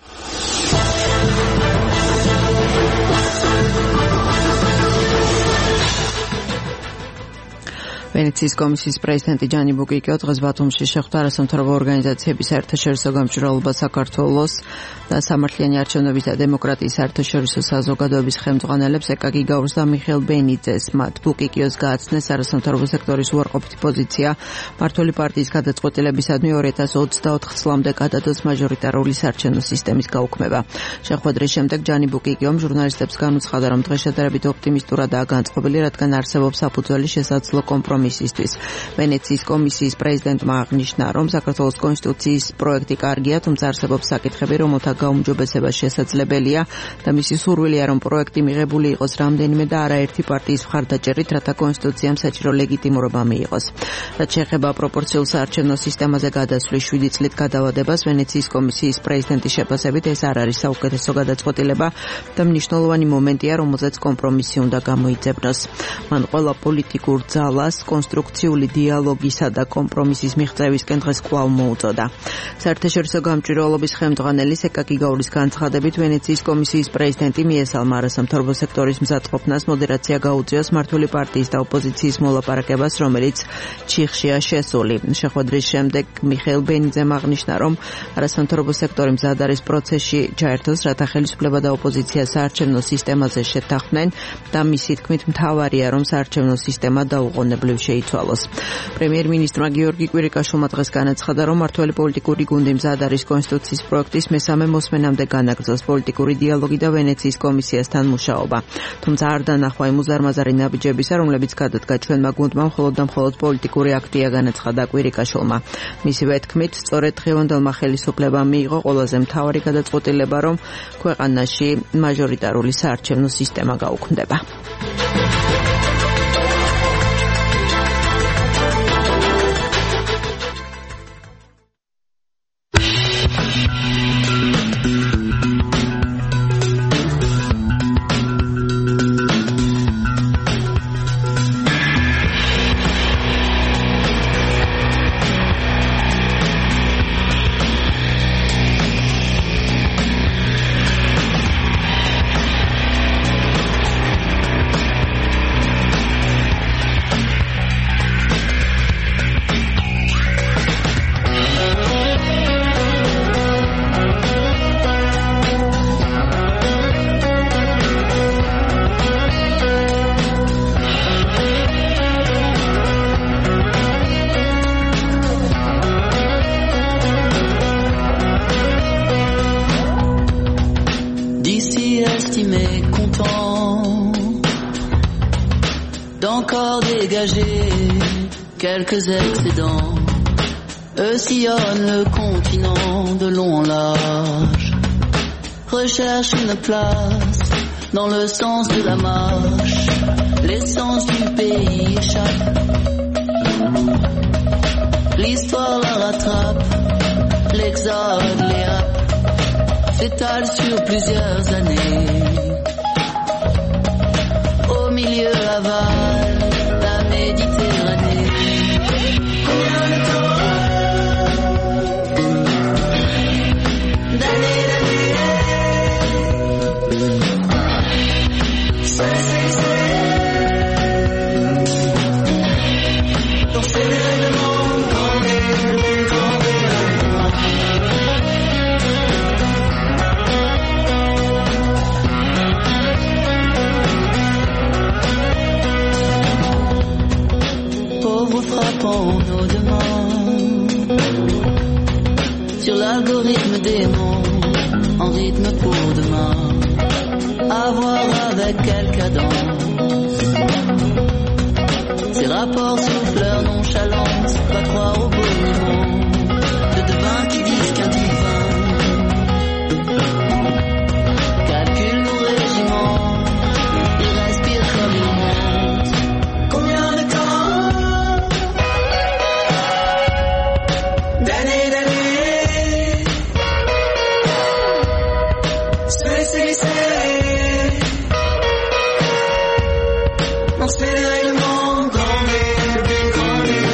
ვენეციის კომისიის პრეზიდენტი ჯანი ბუკიკიო დღეს ბათუმში შეხვდა არასამთავრობო ორგანიზაციების საერთაშორისო გამჭვირვალობა საქართველოს და სამართლიანი არჩევნების და დემოკრატიის საერთაშორისო საზოგადოების ხელმძღვანელებს ეკაკი გაურს და მიხეილ ბენიძეს. მათ ბუკიკიოს გააცნეს არასამთავრობო სექტორის უარყოფითი პოზიცია მმართველი პარტიის გადაწყვეტილებისადმი 2024 წლამდე გადადოს მაჟორიტარული საარჩევნო სისტემის გაუქმება. შეხვედრის შემდეგ ჯანი ბუკიკიომ ჟურნალისტებს განუცხადა, რომ დღეს შედარებით ოპტიმისტურადაა განწყობილი, რადგან არსებობს საფუძველი შესაძლო კომპრომისისთვის. ვენეციის კომისიის პრეზიდენტმა აღნიშნა, რომ საქართველოს კონსტიტუციის პროექტი კარგია, თუმცა არსებობს საკითხები, რომელთა გაუმჯობესება შესაძლებელია და მისი სურვილია, რომ პროექტი მიღებული იყოს რამდენიმე და არაერთი პარტიის მხარდაჭერით, რათა კონსტიტუციამ საჭირო ლეგიტიმურობა მიიღოს. რაც შეეხება პროპორციულ საარჩევნო სისტემაზე გადასვლის 7 წლით გადავადებას, ვენეციის კომისიის პრეზიდენტის შეფასებით ეს არ არის საუკეთესო გადაწყვეტილება და მნიშვნელოვანი მომენტია, რომელზეც კომპრომისი უნდა გამოიძებნოს. მან ყველა პოლიტიკურ ძალას კონსტრუქციული დიალოგისა და კომპრომისის მიღწევისკენ დღეს კვლავ მოუწოდა. საერთაშორისო გამჭვირვალობის ხელმძღვანელის ეკაკი გაურის განცხადებით, ვენეციის კომისიის პრეზიდენტი მიესალმა არასამთავრობო სექტორის მზადყოფნას, მოდერაცია გაუწიოს მმართველი პარტიის და ოპოზიციის მოლაპარაკებას, რომელიც ჩიხშია შესული. შეხვედრის შემდეგ მიხეილ ბენიძემ აღნიშნა, რომ არასამთავრობო სექტორი მზად არის პროცესში ჩაერთოს, რათა ხელისუფლება და ოპოზიცია საარჩევნო სისტემაზე შეთანხმდნენ და მისი თქმით მთავარია, რომ საარჩევნო სისტემა დაუყოვნებლივ შეიცვალოს. პრემიერ-მინისტრმა გიორგი კვირიკაშვილმა დღეს განაცხადა, რომ მმართველი პოლიტიკური გუნდი მზად არის კონსტიტუციის პროექტის მესამე მოსმენამდე განაგრძოს პოლიტიკური დიალოგი და ვენეციის კომისიასთან მუშაობა. თუმცა არ დანახვა იმ უზარმაზარი ნაბიჯებისა, რომლებიც გადადგა ჩვენმა გუნდმა, მხოლოდ და მხოლოდ პოლიტიკური აქტია, განაცხადა კვირიკაშვილმა. მისივე თქმით, სწორედ დღევანდელმა ხელისუფლებამ მიიღო ყველაზე მთავარი გადაწყვეტილება, რომ ქვეყანაში მაჟორიტარული საარჩევნო სისტემა გაუქმდება. Quelques excédents, eux sillonnent le continent de long en large, recherchent une place dans le sens de la marche, l'essence du pays échappe, l'histoire la rattrape, l'exode les râpe, s'étale sur plusieurs années, au milieu aval la Méditerranée. Frappant nos demandes sur l'algorithme des mots en rythme pour demain, à voir avec quelle cadence ces rapports soufflent leur nonchalance, va croire au boniment de devins qui disent qu'un divin calcule nos régiments, ils respirent comme ils montent. Combien de temps? tellement grandi depuis qu'on est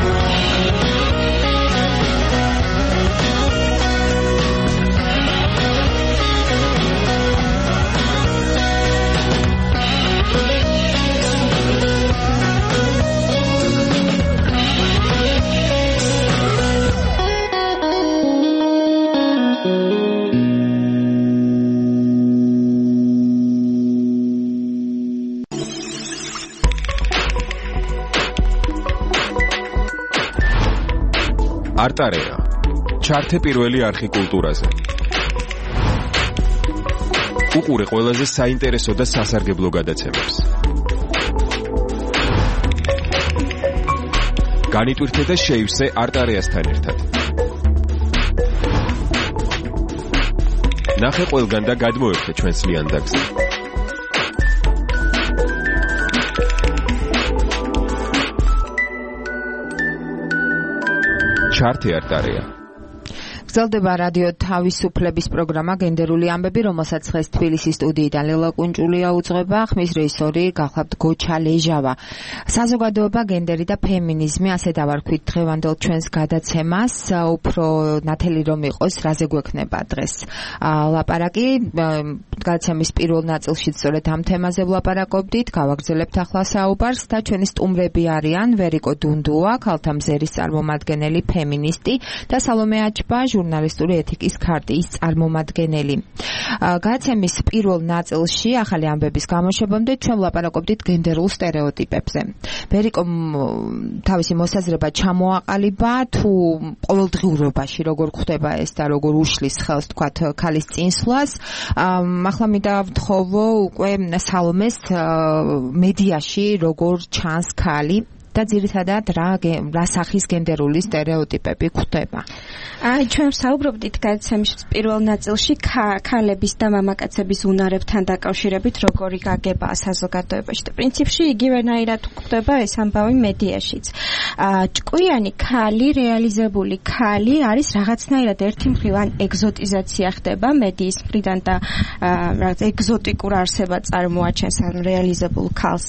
არტარეა. ჩართე პირველი არხი კულტურაზე. უყურე ყველაზე საინტერესო და სასარგებლო გადაცემებს. განიტვირთე და შეივსე არტარეასთან ერთად. ნახე ყველგან და გადმოერთე ჩვენს ლიანდაგზე. ჩართე არტარეა. გრძელდება რადიო თავისუფლების პროგრამა გენდერული ამბები, რომელსაც დღეს თბილისის სტუდიიდან ლელა კუნჭულია უძღვება, ხმის რეჟისორი გახლავთ გოჩა ლეჟავა. საზოგადოება, გენდერი და ფემინიზმი, ასე დავარქვით დღევანდელ ჩვენს გადაცემას, უფრო ნათელი რომ იყოს, რაზე გვექნება დღეს ლაპარაკი. გადაცემის პირველ ნაწილშიც სწორედ ამ თემაზე ვლაპარაკობდით, გავაგრძელებთ ახლა საუბარს და ჩვენი სტუმრები არიან ვერიკო დუნდუა, ქალთა მზერის წარმომადგენელი, ფემინისტი და სალომე აჩბა, ჟურნალისტური ეთიკის ქარტიის წარმომადგენელი. გადაცემის პირველ ნაწილში ახალი ამბების გამოშვებამდე ჩვენ ვლაპარაკობდით გენდერულ სტერეოტიპებზე. ვერიკომ თავისი მოსაზრება ჩამოაყალიბა თუ ყოველდღიურობაში როგორ ხდება ეს და როგორ უშლის ხელს თქვათ ქალის წინსვლას. ახლა მინდა ვთხოვო უკვე სალომეს მედიაში როგორ ჩანს ქალი და ძირითადად რა სახის გენდერული სტერეოტიპები გვხვდება. ჩვენ საუბრობდით გადაცემის პირველ ნაწილში ქალების და მამაკაცების უნარებთან დაკავშირებით როგორი გაგებაა საზოგადოებაში და პრინციპში იგივენაირად გვხვდება ეს ამბავი მედიაშიც. ჭკვიანი ქალი, რეალიზებული ქალი არის რაღაცნაირად ერთი მხრივ ან ეგზოტიზაცია ხდება მედიის მხრიდან და რაღაც ეგზოტიკურ არსებად წარმოაჩენს ან რეალიზებულ ქალს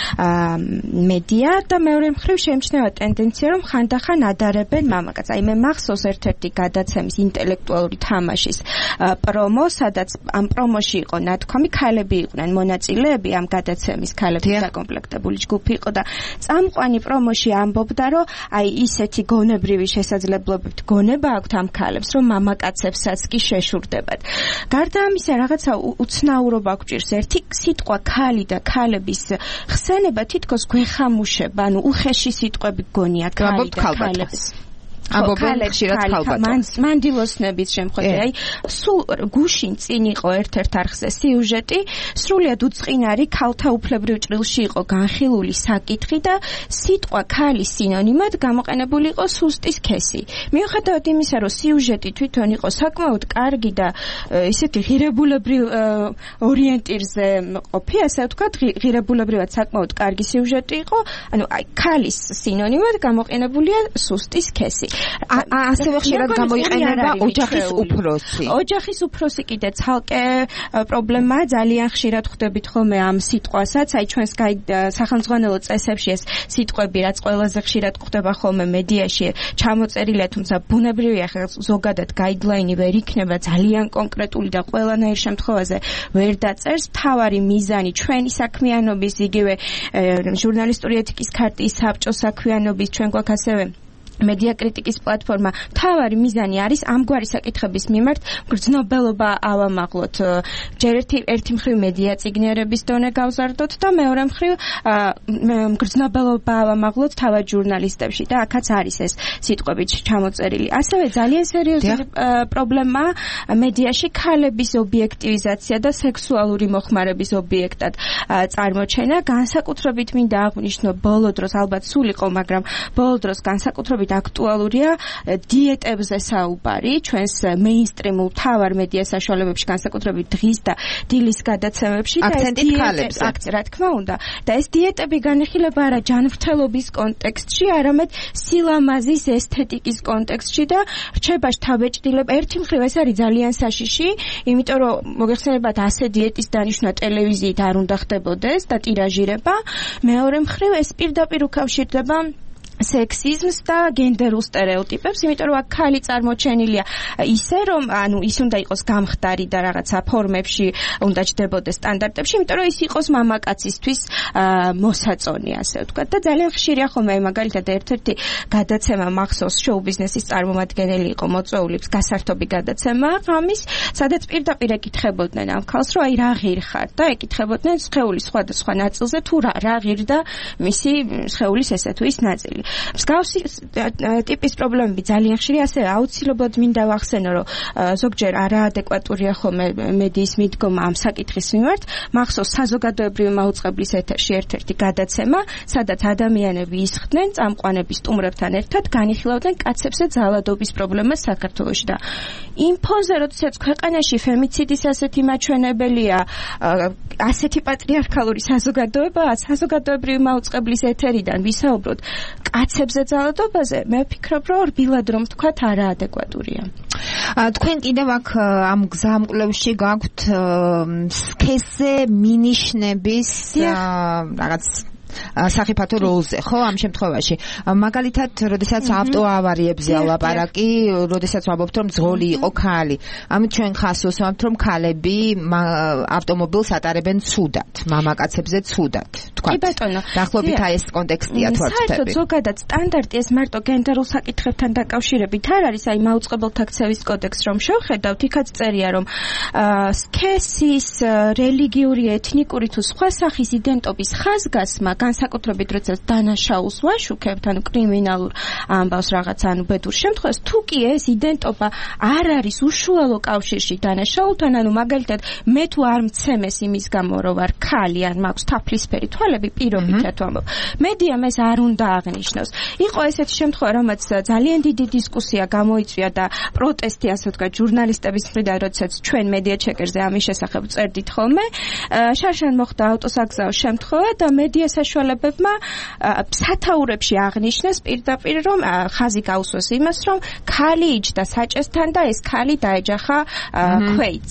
მედია და მეორე მხრივ შეიმჩნევა ტენდენცია რომ ხანდახან ადარებენ მამაკაცს. აი მე მახსოვს ერთ-ერთი გადაცემის ინტელექტუალური თამაშის პრომო, სადაც ამ პრომოში იყო ნათქვამი, ქალები იყვნენ მონაწილეები ამ გადაცემის, ქალები დაკომპლექტებული ჯგუფი იყო და წამყვანი პრომოში ამბობდა რომ აი ისეთი გონებრივი შესაძლებლობებით გონება აქვთ ამ ქალებს, რომ მამაკაცებსაც კი შეშურდებათ. გარდა ამისა რაღაცა უცნაურობა გვჭირს. ერთი სიტყვა ქალი და ქალების ხსენება თითქოს გვეხამუშება, ანუ უხეში სიტყვები გონია ქალი და ქალებს. ამბობენ ხშირად ქალბატონს. მანდილოსნების შემთხვევაში, აი სულ გუშინ წინ იყო ერთ-ერთ არხზე სიუჟეტი, სრულიად უწყინარი ქალთა უფლებრივ ჭრილში იყო განხილული საკითხი და სიტყვა ქალის სინონიმად გამოყენებული იყო სუსტი სქესი. მიუხედავად იმისა, რომ სიუჟეტი თვითონ იყო საკმაოდ კარგი და ისეთი ღირებულებრივ ორიენტირზე ყოფი, ასე ვთქვათ, ღირებულებრივად საკმაოდ კარგი სიუჟეტი იყო, ანუ აი ქალის სინონიმად გამოყენებულია სუსტი სქესი. ასევე ხშირად გამოიყენება ოჯახის უფროსი. ოჯახის უფროსი კიდე ცალკე პრობლემაა, ძალიან ხშირად ხვდებით ხოლმე ამ სიტყვასაც, აი ჩვენს სახელმძღვანელო წესებში ეს სიტყვები რაც ყველაზე ხშირად ხვდება ხოლმე მედიაში ჩამოწერილია, თუმცა ბუნებრივია ზოგადად გაიდლაინი ვერ იქნება ძალიან კონკრეტული და ყველანაირ შემთხვევაზე ვერ დაწერს. მთავარი მიზანი ჩვენი საქმიანობის, იგივე ჟურნალისტური ეთიკის ქარტიის საბჭოს საქმიანობის, ჩვენ გვაქვს ასევე მედია კრიტიკის პლატფორმა, მთავარი მიზანი არის ამგვარი საკითხების მიმართ გრძნობელობა ავამაღლოთ. ჯერ ერთი მხრივ მედია წიგნიერების დონე გავზარდოთ და მეორე მხრივ გრძნობელობა ავამაღლოთ თავად ჟურნალისტებში და აქაც არის ეს სიტყვები ჩამოწერილი. ასევე ძალიან სერიოზული პრობლემაა მედიაში ქალების ობიექტივიზაცია და სექსუალური მოხმარების ობიექტად წარმოჩენა. განსაკუთრებით მინდა აღვნიშნო ბოლო დროს, ალბათ სულ იყო, მაგრამ ბოლო დროს განსაკუთრებით დაახლოებით აქტუალურია დიეტებზე საუბარი ჩვენს მეინსტრიმულ თავარ მედია საშუალებებში, განსაკუთრებით დღის და დილის გადაცემებში და აქცენტით ქალებზე. რა თქმა უნდა. და ეს დიეტები განიხილება არა ჯანმრთელობის კონტექსტში, არამედ სილამაზის ესთეტიკის კონტექსტში და რჩება შთაბეჭდილება. ერთი მხრივ ეს არის ძალიან საშიში, იმიტომ რომ მოგეხსენებათ ასე დიეტის დანიშვნა ტელევიზიით არ უნდა ხდებოდეს და ტირაჟირება. მეორე მხრივ ეს პირდაპირ უკავშირდება სექსიზმს და გენდერულ სტერეოტიპებს, იმიტომ რომ აქ ქალი წარმოჩენილია ისე, რომ ის უნდა იყოს გამხდარი და რაღაცა ფორმებში უნდა ჯდებოდეს სტანდარტებში, იმიტომ რომ ის იყოს მამაკაცისთვის მოსაწონი, ასე ვთქვათ. და ძალიან ხშირია ხოლმე, მაგალითად ერთ-ერთი გადაცემა მახსოვს, შოუ ბიზნესის წარმომადგენელი იყო მოწვეული, გასართობი გადაცემა ღამის, სადაც პირდაპირ ეკითხებოდნენ ამ ქალს, რომ აი რა ღირხარ და ეკითხებოდნენ სხეულის სხვადასხვა ნაწილზე თუ რა ღირდა მისი სხეულის ესე თუ ის ნაწილი. მსგავსი ტიპის პრობლემები ძალიან ხშირია, ასე აუცილებლად მინდა ვახსენო, რომ ზოგჯერ არაადეკვატურია ხოლმე მედიის მიდგომა ამ საკითხის მიმართ. მახსოვს საზოგადოებრივი მაუწყებლის ეთერში ერთ-ერთი გადაცემა, სადაც ადამიანები ისხდნენ წამყვანების სტუმრებთან ერთად, განიხილავდნენ კაცებზე ძალადობის პრობლემას საქართველოში და იმ ფონზე, როდესაც ქვეყანაში ფემიციდის ასეთი მაჩვენებელია, ასეთი პატრიარქალური საზოგადოებაა, საზოგადოებრივი მაუწყებლის ეთერიდან ვისაუბროთ კაცებზე ძალადობაზე, მე ვფიქრობ, რომ რბილად რომ ვთქვათ არაადეკვატურია. თქვენ კიდევ აქ ამ გზამკვლევში გაქვთ სქესზე მინიშნების რაღაც სახიფათო როლზე, ხო, ამ შემთხვევაში. მაგალითად, როდესაც ავტოავარიებზე ალაპარაკი, როდესაც ვამბობთ, რომ ძღოლი იყო ქალი. ამით ჩვენ ხას ვუსვამთ, რომ ქალები ავტომობილს ატარებენ ცუდად, მამაკაცებზე ცუდად. კი ბატონო. დაახლოებით აი ეს კონტექსტია თუ არ ვთქვი. საერთოდ ზოგადად სტანდარტი ეს მარტო გენდერულ საკითხებთან დაკავშირებით არ არის, აი მაუწყებელთა ქცევის კოდექსს რომ შევხედავთ, იქაც წერია, რომ სქესის, რელიგიური, ეთნიკური თუ სხვა სახის იდენტობის ხაზგასმა განსაკუთრებით როდესაც დანაშაულს ვაშუქებთ, ანუ კრიმინალურ ამბავს რაღაც, ანუ ბედურ შემთხვევას, თუ კი ეს იდენტობა არ არის უშუალო კავშირში დანაშაულთან, ანუ მაგალითად მე თუ არ მცემეს იმის გამო, რომ ვარ ქალი, ან მაქვს თაფლისფერი თვალები, პირობითად ვამბობ. მედიამ ეს არ უნდა აღნიშნოს. იყო ესეთი შემთხვევა, რამაც ძალიან დიდი დისკუსია გამოიწვია და პროტესტი, ასე ვთქვათ, ჟურნალისტების მხრიდან, როდესაც ჩვენ მედია ჩეკერზე ამის შესახებ წერდით ხოლმე. შარშან მოხდა ავტოსაგზაო შემთხვევა და მედია საშუალებებმა სათაურებში აღნიშნეს პირდაპირ, რომ ხაზი გაუსვეს იმას, რომ ქალი იჯდა საჭესთან და ეს ქალი დაეჯახა ქვეითს.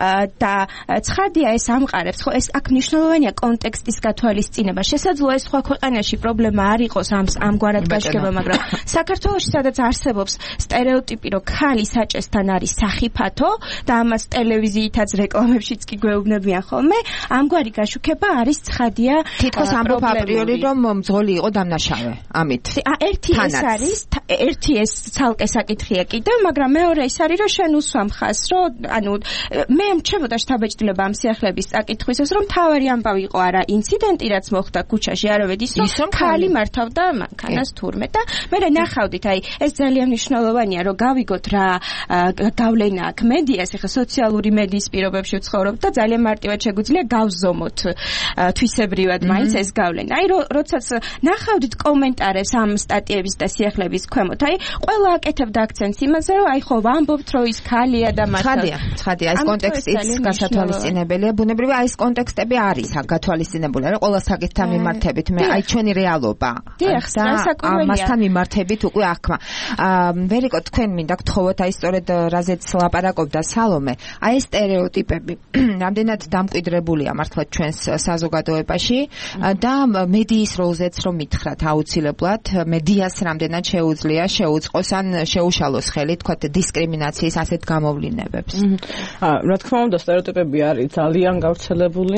და ცხადია ეს ამყარებს, ხო, ეს აქ მნიშვნელოვანია კონტექსტის გათვალისწინება. შესაძლოა ეს სხვა ქვეყანაში პრობლემა არ იყოს ამგვარად გაშქება, მაგრამ საქართველოში სადაც არსებობს სტერეოტიპი, რომ ქალი საჭესთან არის სახიფათო და ამას ტელევიზიითაც რეკლამებშიც კი გვეუბნებიან ხოლმე, ამგვარი გაშუქება არის ცხადია. თითქოს ამბობ აპრიორი, რომ მძღოლი იყო დამნაშავე. ამით. ერთი ეს არის, ერთი ეს ცალკე საკითხია კიდევ, მაგრამ მეორე ის არის, რომ შენ უსვამ ხას, რომ ანუ მე მრჩებოდა შთაბეჭდილება ამ სიახლეების საკითხვისას, რომ თავარი ამბავი იყო არა ინციდენტი, რაც მოხდა ქუჩაში, არამედ ის, რომ ქალი მართავდა მანქანას თურმე და მე ნახავდით, აი ეს ძალიან მნიშვნელოვანია, რომ გავიგოთ რა გავლენა აქვს მედიას, ეხლა სოციალური მედიის პირობებში ვცხოვრობ და ძალიან მარტივად შეგვიძლია გავზომოთ თვისებრივად მაინც ეს გავლენა. აი როდესაც ნახავდით კომენტარებს ამ სტატიების და სიახლეების ქვემოთ, აი ყველა აკეთებდა აქცენტს იმაზე, რომ აი ხო ვამბობთ, რომ ის ქალია და მართლა. ცხადია, ეს კონტექსტიც გასათვალისწინებელია. ბუნებრივია აი ეს კონტექსტები არის გათვალისწინებული, რა ყველა საკითხთან მიმართებით. მე აი ჩვენი რეალობა. დიახ, ამასთან მიმართებით უკვე აღქმა. ვერიკო, თქვენ მინდა გთხოვოთ, აი სწორედ რაზეც ლაპარაკობდა სალომე, აი ეს სტერეოტიპები რამდენად დამკვიდრებულია მართლა ჩვენს საზოგადოებაში და მედიის როლზეც რომ მითხრათ აუცილებლად, მედიას რამდენად შეუძლია შეუწყოს ან შეუშალოს ხელი, თქვათ, დისკრიმინაციის ასეთ გამოვლინებებს. რა თქმა უნდა, სტერეოტიპები არის ძალიან გავრცელებული.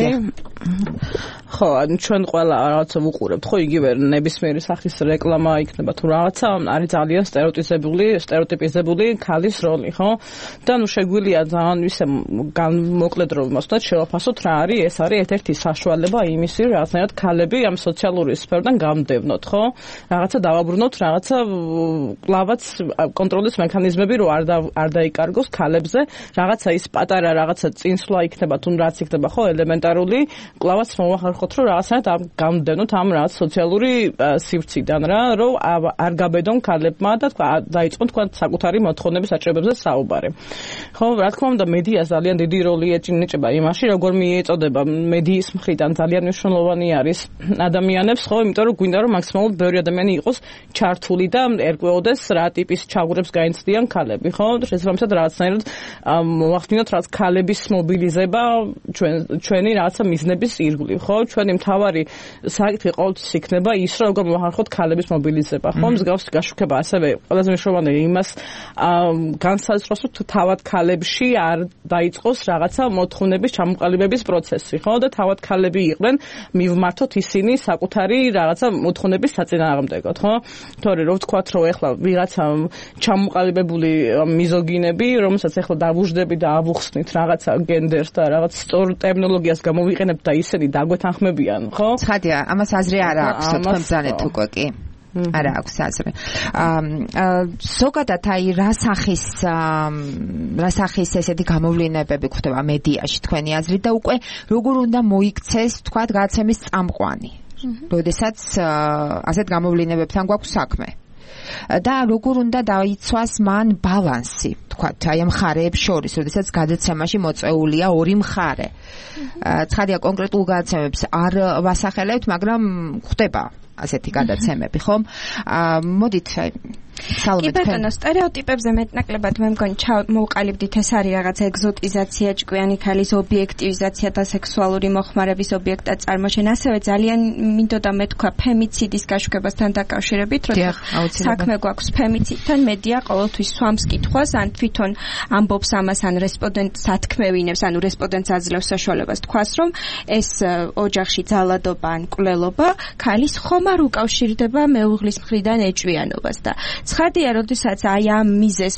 ხო, ჩვენ ყველა რაღაცა ვუყურებთ, ხო, იგივე ნებისმიერი სახის რეკლამა იქნება თუ რაღაცა, არის ძალიან სტერეოტიპიზებული ქალის როლი, ხო? და ნუ შეგვიძლია ძალიან ისე მოკლედ რომ ვთქვათ, შევაფასოთ რა არის, ეს არის ერთ-ერთი საშუალება იმისი, რომ რაღაცნაირად ქალები ქალები ამ სოციალური სფეროდან გამდევნოთ, ხო? რაღაცა დავაბრუნოთ, რაღაცა კლავაც კონტროლის მექანიზმები რო არ დაიკარგოს ქალებზე, რაღაცა ის პატარა რაღაცა წინსვლა იქნება თუ რაც იქნება, ხო, ელემენტარული, კლავაც მოვახერხოთ, რომ რაღაცა გამდევნოთ ამ რაღაც სოციალური სივრციდან რა, რომ არ გაბედონ ქალებმა და თქვა დაიწყონ თქვა საკუთარი მოთხოვნების აჭრებებზე საუბარი. ხო, რა თქმა უნდა, მედიას ძალიან დიდი როლი ეჭინება იმაში, როგორ მიეწოდება მედიის მხრიდან ძალიან მნიშვნელოვანი არის ადამიანებს, ხო, იმიტომ რომ გვინდა რომ მაქსიმალურად ბევრი ადამიანი იყოს ჩართული და ერკვეოდეს რა ტიპის ჩაგვრებს გაინცდიან ქალები, ხო? შესაბამისად რაღაცნაირად მოვახდინოთ რაც ქალების მობილიზება ჩვენი რაღაცა მიზნების ირგვლივ, ხო? ჩვენი მთავარი საკითხი ყოველთვის იქნება ის, რომ როგორ მოვახერხოთ ქალების მობილიზება, ხო? მსგავსი გაშუქება ასევე ყველაზე მნიშვნელოვანია იმას განსაზღვროს, რომ თავად ქალებში არ დაიწყოს რაღაცა მოთხოვნების ჩამოყალიბების პროცესი, ხო? და თავად ქალები იყვნენ მივმართოთ ისინი საკუთარი რაღაცა მოთხოვნების საწინააღმდეგოდ, ხო? თორე რო ვთქვათ, რომ ეხლა ვიღაცა ჩამოყალიბებული მიზოგინები, რომელსაც ეხლა დავუждები და ავუხსნით რაღაცა გენდერს და რაღაც სწორ ტერმინოლოგიას გამოვიყენებთ და ისინი დაგვეთანხმებიან, ხო? ცხადია, ამას აზრი არ აქვს, თქვენ ბრძანეთ უკვე კი. არა აქვს აზრი. ზოგადად აი რა სახის ესეთი გამოვლენებები გვხდება მედიაში თქვენი აზრით და უკვე როგორ უნდა მოიქცეს თქვა გადაცემის წამყვანი. როდესაც ასეთ გამოვლენებებთან გვაქვს საქმე. და როგორ უნდა დაიცვას მან ბალანსი, თქვათ, აი ამ მხარეებს შორის, როდესაც გადაცემაში მოწეულია ორი მხარე. ცხადია, კონკრეტულ გადაცემებს არ ვასახელებთ, მაგრამ ხდება ასეთი გადაცემები, ხომ? მოდით კი ბატონო, სტერეოტიპებზე მეტნაკლებად მე მგონი მოვყალიბდით, ეს არის რაღაც ეგზოტიზაცია, ჭკვიანი ქალის ობიექტივიზაცია და სექსუალური მოხმარების ობიექტად წარმოშენა. ასევე ძალიან მინდოდა მე თქვა ფემიციდის გაშუქებასთან დაკავშირებით, როცა საქმე გვაქვს ფემიციდთან, მედია ყოველთვის swams კითხვას, ან თვითონ ამბობს ამას, ან რესპონდენტს ათქმევინებს, ანუ რესპონდენტს აძლევს საშუალებას თქვას, რომ ეს ოჯახში ძალადობა ან კვლელობა ქალის ხომ არ უკავშირდება მეუღლის მხრიდან ეჭვიანობას და ცხადია, როდესაც აი ამ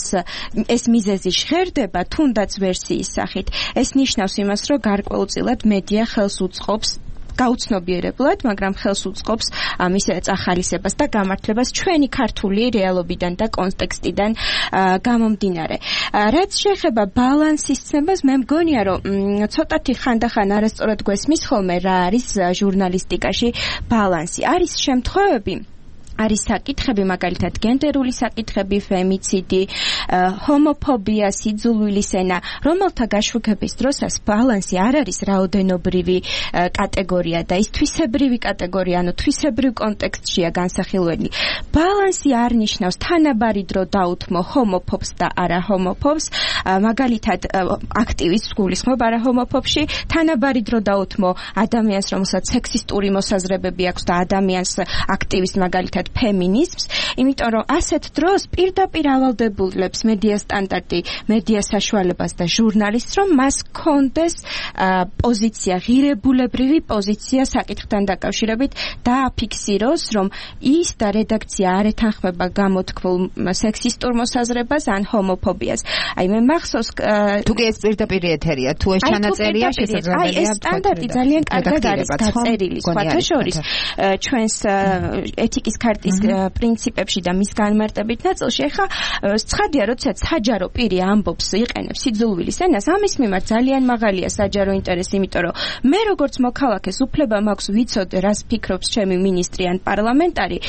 ეს მიზეზი ჟღერდება, თუნდაც ვერსიის სახით, ეს ნიშნავს იმას, რომ გარკვეულწილად მედია ხელს უწყობს გაუცნობიერებლად, მაგრამ ხელს უწყობს ამის წახალისებას და გამართლებას ჩვენი ქართული რეალობიდან და კონტექსტიდან გამომდინარე. რაც შეეხება ბალანსის ცნებას, მე მგონია, რომ ცოტათი ხანდახან არასწორად გვესმის ხოლმე რა არის ჟურნალისტიკაში ბალანსი. არის შემთხვევები, არის საკითხები, მაგალითად გენდერული საკითხები, ფემიციდი, ჰომოფობია, სიძულვილის ენა, რომელთა გაშუქების დროსაც ბალანსი არ არის რაოდენობრივი კატეგორია და ის თვისებრივი კატეგორია, ანუ თვისებრივ კონტექსტშია განსახილველი. ბალანსი არ ნიშნავს თანაბარი დრო დაუთმო ჰომოფობს და არა ჰომოფობს, მაგალითად აქტივისტს გულისხმობ არა ჰომოფობში, თანაბარი დრო დაუთმო ადამიანს, რომელსაც სექსისტური მოსაზრებები აქვს და ადამიანს აქტივისტს მაგალითად ფემინიზმს, იმიტომ რომ ასეთ დროს პირდაპირ ავალდებულებს მედია სტანდარტი, მედია საშუალებას და ჟურნალისტს, რომ მას კონდეს პოზიცია, ღირებულებრივი პოზიცია საკითხთან დაკავშირებით და აფიქსიროს, რომ ის და რედაქცია არ ეთანხმება გამოთქმულ სექსისტურ მოსაზრებას ან ჰომოფობიას. აი მე მახსოვს თუ კი ეს პირდაპირ ეთერია, თუ ეს ჩანაწერია შესაძლებელია. აი ეს სტანდარტი ძალიან კარგად არის გაწერილი, სხვათა შორის ჩვენს ეთიკის ქარტის პრინციპებში და მის განმარტებით ნაწილში. ეხლა ცხადია, როდესაც საჯარო პირი ამბობს, იყენებს სიძულვილის ენას, ამის მიმართ ძალიან მაღალია საჯარო ინტერესი, იმიტომ რომ მე როგორც მოქალაქეს უფლება მაქვს ვიცოდე, რას ფიქრობს ჩემი მინისტრი ან პარლამენტარი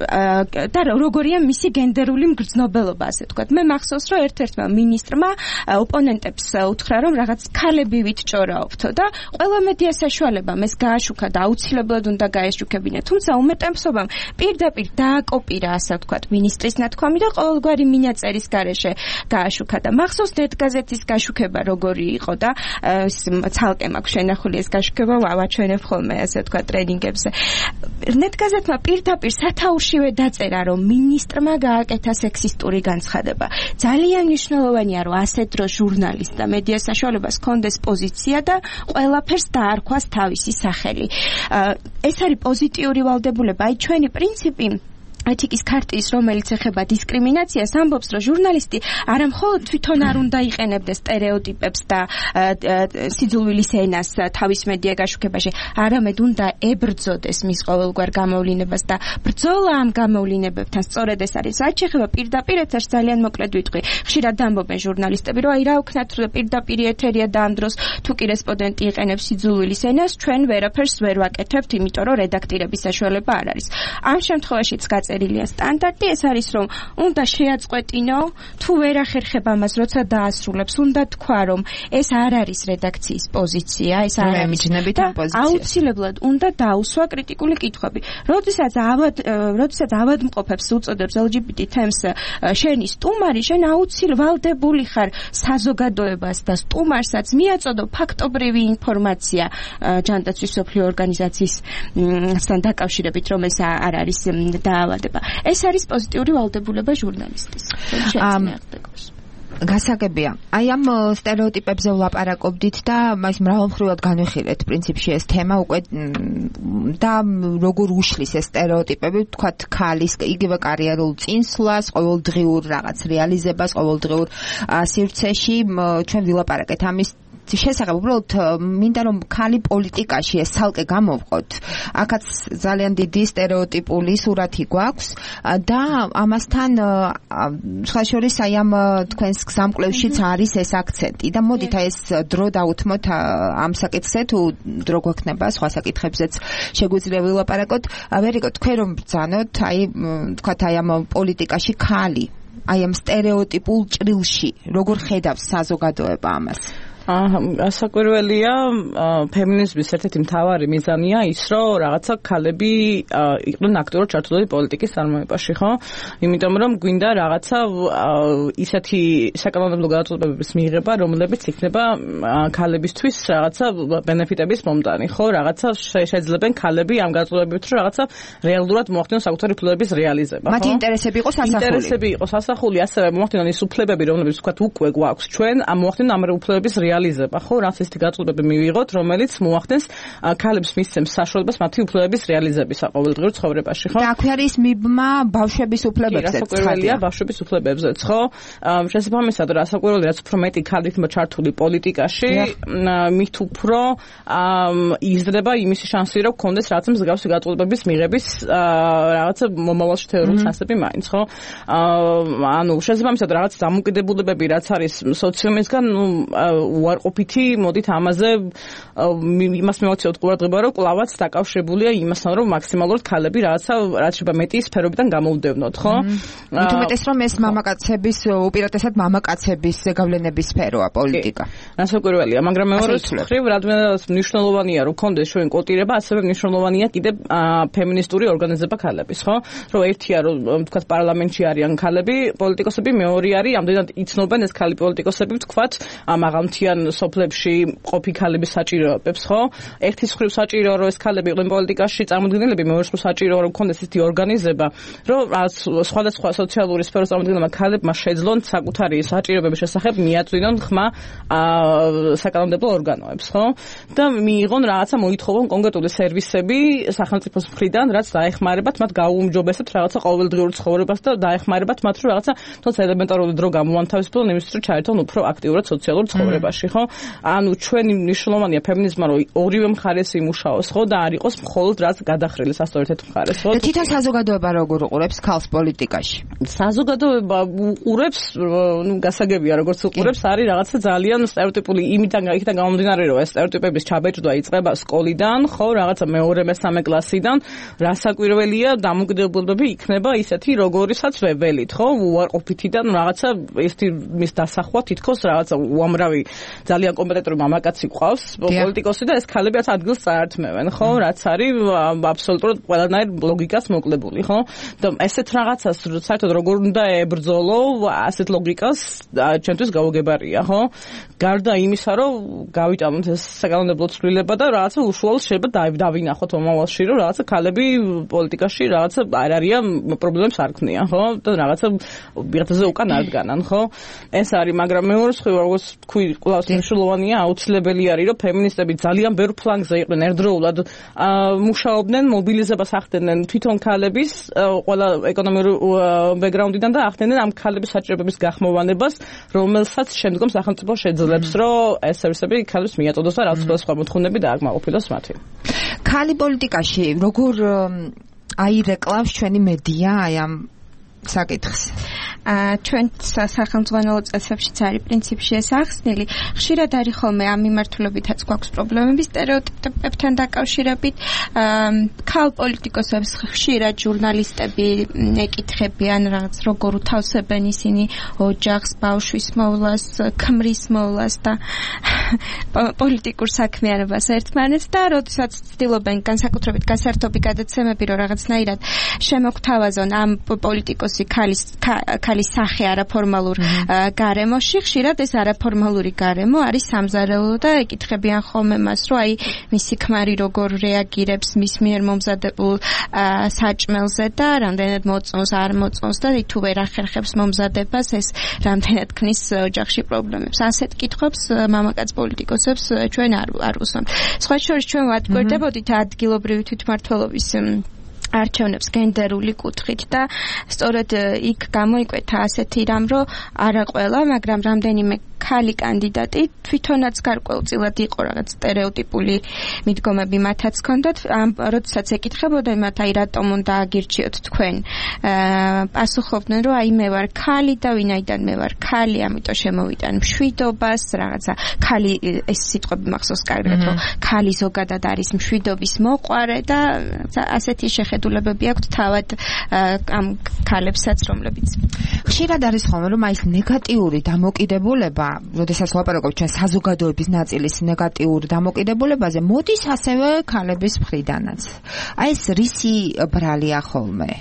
და როგორია მისი გენდერული მგრძნობელობა, ასე ვთქვათ. მე მახსოვს, რომ ერთ-ერთმა მინისტრმა ოპონენტებს უთხრა, რომ რაღაც ქალები ვიტჭორაობთო და ყველა მედია საშუალება ეს გააშუქა და აუცილებლად უნდა გაეშუქებინა. თუმცა უმეტესობამ პირდაპირ დააკოპირა, ასე ვთქვათ, მინისტრის ნათქვამი და ყოველგვარი მინაწერის გარეშე გააშუქა და მახსოვს ნეტგაზეთის გაშუქება როგორი იყო და ცალკე მაქვს შენახული ეს გაშუქება, ვაჩვენებ ხოლმე, ასე ვთქვათ, ტრენინგებზე. ნეტგაზეთმა პირდაპირ სათაურშივე დაწერა, რომ მინისტრმა გააკეთა სექსისტური განცხადება. ძალიან მნიშვნელოვანია, რომ ასეთ დროს ჟურნალისტ და მედია საშუალებას კონდეს პოზიცია და ყველაფერს დაარქვას თავისი სახელი. ეს არის პოზიტიური ვალდებულება. აი ჩვენი პრინციპი ეთიკის ქარტის, რომელიც ეხება დისკრიმინაციას, ამბობს, რომ ჟურნალისტი არა მხოლოდ თვითონ არ უნდა იყენებდეს სტერეოტიპებს და სიძულვილის ენას თავის მედია გაშუქებაში, არამედ უნდა ებრძოდეს მის ყოველგვარ გამოვლინებას და ბრძოლა ამ გამოვლინებებთან სწორედ ეს არის. რაც შეეხება პირდაპირ ეთერს, ძალიან მოკლედ ვიტყვი. ხშირად ამბობენ ჟურნალისტები, რომ აი რა ვქნათ, რომ პირდაპირ ეთერია და ამ დროს თუ კი რესპონდენტი იყენებს სიძულვილის ენას, ჩვენ ვერაფერს ვერ ვაკეთებთ, იმიტომ რომ რედაქტირების საშუალება არ არის. ამ შემთხვევაშიც წერილია სტანდარტი, ეს არის რომ უნდა შეაწყვეტინო, თუ ვერ ახერხება ამას, როცა დაასრულებს, უნდა თქვა რომ ეს არ არის რედაქციის პოზიცია, ეს არ არის მიჯნებით ამ პოზიციას. აუცილებლად უნდა დაუსვა კრიტიკული კითხვები. როდესაც ავადმყოფებს უწოდებს LGBT თემს შენი სტუმარი, შენ აუცილებლად ხარ საზოგადოებას და სტუმარსაც მიაწოდო ფაქტობრივი ინფორმაცია ჯანდაცვის მსოფლიო ორგანიზაციისთან დაკავშირებით, რომ ეს არ არის დაავადება. ეს არის პოზიტიური ვალდებულება ჟურნალისტის. გასაგებია. აი ამ სტერეოტიპებზე ვლაპარაკობდით და მას მრავალმხრივად განვიხილეთ პრინციპში ეს თემა უკვე და როგორ უშლის ეს სტერეოტიპები, თქვათ, ქალის იგივე კარიერულ წინსვლას, ყოველდღიურ რაღაც რეალიზებას, ყოველდღიურ სივრცეში ჩვენ ვილაპარაკეთ ამის შესაძლოა უბრალოდ მინდა რომ ქალი პოლიტიკაში ეს ცალკე გამოვყოთ. აქაც ძალიან დიდი სტერეოტიპული სურათი გვაქვს და ამასთან სხვა შორის აი ამ თქვენს გზამკვლევშიც არის ეს აქცენტი და მოდით აი ეს დრო დავუთმოთ ამ საკითხზე თუ დრო გვექნება სხვა საკითხებზეც შეგვიძლია ვილაპარაკოთ. ვერიკო, თქვენ რომ ბრძანოთ აი თქვათ აი ამ პოლიტიკაში ქალი აი ამ სტერეოტიპულ ჭრილში როგორ ხედავს საზოგადოება ამას? ასაკვირველია, ფემინიზმის ერთ-ერთი მთავარი მიზანია ის, რომ რაღაცა ქალები იყვნენ აქტიურად ჩართულები პოლიტიკის წარმოებაში, ხო? იმიტომ რომ გვინდა რაღაცა ისეთი საკანონმდებლო გადაწყვეტილებების მიღება, რომლებიც იქნება ქალებისთვის რაღაცა ბენეფიტების მომტანი, ხო? რაღაცა შეძლებენ ქალები ამ გადაწყვეტილებებით, რომ რაღაცა რეალურად მოახდინონ საკუთარი უფლებების რეალიზება, ხო? მათი ინტერესები იყოს ასახული. ინტერესები იყოს ასახული, ასევე მოახდინონ ის უფლებები, რომლებიც ვთქვათ უკვე გვაქვს ჩვენ, მოახდინონ ამ უფლებების რეალიზება, ხო, რაც ისეთი გაწყვეტილება მივიღოთ, რომელიც მოახდენს ქალებს მისცემს საშუალებას მათი უფლებების რეალიზებისა ყოველდღიურ ცხოვრებაში, ხო? და აქვე არის მიბმა ბავშვების უფლებებზეც. რასაკვირველია ბავშვების უფლებებზეც, ხო? შესაბამისად, რასაკვირველია, რაც უფრო მეტი ქალი იქნება ჩართული პოლიტიკაში, მით უფრო იზრდება იმისი შანსი, რომ გქონდეს რაღაც მსგავსი გაწყვეტილების მიღების რაღაცა მომავალში თეორიული შანსები მაინც, ხო? ანუ შესაბამისად, რაღაც დამოკიდებულებები, რაც არის სოციუმისგან, უარყოფითი, მოდით ამაზე იმას მივაქციოთ ყურადღება, რომ კლავაც დაკავშირებულია იმასთან, რომ მაქსიმალურად ქალები რაღაცა რაც შეიძლება მეტი სფეროებიდან გამოვდევნოთ, ხო? მით უმეტეს რომ ეს მამაკაცების უპირატესად მამაკაცების გავლენების სფეროა პოლიტიკა. რასაკვირველია, მაგრამ მეორე მხრივ, რადგანაც მნიშვნელოვანია, რომ კონდეს ჩვენ კოტირება, ასევე მნიშვნელოვანია კიდე ფემინისტური ორგანიზება ქალების, ხო? რომ ერთია, რომ თქვათ პარლამენტში არიან ქალები, პოლიტიკოსები, მეორე არის, ამდენად იცნობენ ეს ქალი პოლიტიკოსები, თქვათ, მაღალმთიან სოფლებში ყოფი ქალების საჭიროებებს, ხო? ერთის მხრივ საჭიროა, რომ ეს ქალები იყვნენ პოლიტიკაში წარმოდგენილები, მეორე მხრივ საჭიროა, რომ კონდეს ისეთი ორგანიზება, რომ სხვადასხვა სოციალური სფეროს წარმოდგენილმა ქალებმა შეძლონ საკუთარი საჭიროებების შესახებ მიაწვინონ ხმა საკანონმდებლო ორგანოებს, ხო? და მიიღონ რაღაცა მოითხოვონ კონკრეტული სერვისები სახელმწიფოს მხრიდან, რაც დაეხმარებათ მათ გაუმჯობესებთ რაღაცა ყოველდღიურ ცხოვრებას და დაეხმარებათ მათ, რომ რაღაცა თუნდაც ელემენტარული დრო გამოანთავისუფლონ იმისთვის, რომ ჩაერთონ უფრო აქტიურად სოციალურ ცხოვრებაში, ხო? ანუ ჩვენი მნიშვნელოვანია ფემინიზმმა, რომ ორივე მხარეს იმუშაოს, ხო, და არ იყოს მხოლოდ რაც გადახრილი სასწორეთ მხარეს, ხო? თვითონ საზოგადოება როგორ უყურებს ქალს პოლიტიკაში? საზოგადოება უყურებს, ნუ გასაგებია, როგორც უყურებს, არის რაღაცა ძალიან სტერეოტიპული იმიდან გამომდინარე, რომ ეს სტერეოტიპების ჩაბეჭდვა იწყება სკოლიდან, ხო, რაღაცა მეორე მესამე კლასიდან, რასაკვირველია, დამოკიდებულებები იქნება ისეთი, როგორიცაც ვეველით, ხო, უარყოფითი და რაღაცა ერთი მის დასახვა თითქოს რაღაცა უამრავი ძალიან კომპეტენტური მამაკაცი ყავს პოლიტიკოსი და ეს ქალები რაც ადგილს წაართმევენ, ხო, რაც არის აბსოლუტურად ყველანაირ ლოგიკას მოკლებული, ხო? და ესეთ რაღაცას საერთოდ როგორ უნდა ებრძოლო, ასეთ ლოგიკას ჩვენთვის გაუგებარია, ხო? გარდა იმისა, რომ გავიტანოთ ეს საკანონმდებლო ცვლილება და რაღაცა უშუალოდ შეიძლება დავინახოთ მომავალში, რომ რაღაცა ქალები პოლიტიკაში რაღაცა არ არიან, პრობლემებს არ ქმნიან, ხო? და რაღაცა ვიღაცაზე უკან არ დგანან, ხო? ეს არის, მაგრამ მეორე მხრივ, როგორც თქვი, თავს მნიშვნელოვანია, აუცილებელი არის, რომ ფემინისტები ძალიან ბევრ ფლანგზე იყვნენ ერთდროულად, მუშაობდნენ, მობილიზებას ახდენენ თვითონ ქალების ყველა ეკონომიკური ბექგრაუნდიდან და ახდენენ ამ ქალების საჭიროებების გახმოვანებას, რომელსაც შემდგომ სახელმწიფო შეძლებს, რომ ეს სერვისები ქალებს მიაწოდოს და რაც სხვა მოთხოვნები დააკმაყოფილოს მათი. ქალი პოლიტიკაში როგორ აირეკლავს ჩვენი მედია აი ამ საკითხს? ჩვენ სახელმწიფო წესებშიც არის პრინციპში ეს ახსნილი. ხშირად არის ხოლმე ამ მიმართულებითაც გვაქვს პრობლემები სტერეოტიპებთან დაკავშირებით. ქალ პოლიტიკოსებს ხშირად ჟურნალისტები ეკითხებიან რაღაც როგორ უთავსებენ ისინი ოჯახს, ბავშვის მოვლას, ქმრის მოვლას და პოლიტიკურ საქმიანობას ერთმანეთს და როდესაც ცდილობენ განსაკუთრებით გასართობი გადაცემები რომ რაღაცნაირად შემოგთავაზონ ამ პოლიტიკოსი ქალის სახე არაფორმალურ გარემოში, ხშირად ეს არაფორმალური გარემო არის სამზარეულო და ეკითხებიან ხოლმე მას, რომ აი მისი ქმარი როგორ რეაგირებს მის მიერ მომზადებულ საჭმელზე და რამდენად მოწონს, არ მოწონს და თუ ვერ ახერხებს მომზადებას, ეს რამდენად ქმნის ოჯახში პრობლემებს. ასეთ კითხვებს მამაკაც პოლიტიკოსებს ჩვენ არ უსვამთ. სხვა შორის ჩვენ ვატკვირდებოდით ადგილობრივი თვითმმართველობის არჩევნებს გენდერული კუთხით და სწორედ იქ გამოიკვეთა ასეთი რამ, რომ არა ყველა, მაგრამ რამდენიმე ქალი კანდიდატი თვითონაც გარკვეულწილად იყო რაღაც სტერეოტიპული მიდგომები მათაც ჰქონდათ. როდესაც ეკითხებოდნენ მათ, აი რატომ უნდა აგირჩიოთ თქვენ, პასუხობდნენ, რომ აი მე ვარ ქალი და ვინაიდან მე ვარ ქალი, ამიტომ შემოვიტან მშვიდობას, რაღაცა ქალი ეს სიტყვები მახსოვს კარგად, რომ ქალი ზოგადად არის მშვიდობის მოყვარე და ასეთი შეხედულებები აქვთ თავად ამ ქალებსაც, რომლებიც ხშირად არის ხოლმე რომ აი ეს ნეგატიური დამოკიდებულება, როდესაც ლაპარაკობთ ჩვენ საზოგადოების ნაწილის ნეგატიურ დამოკიდებულებაზე, მოდის ასევე ქალების მხრიდანაც. აი ეს რისი ბრალია ხოლმე?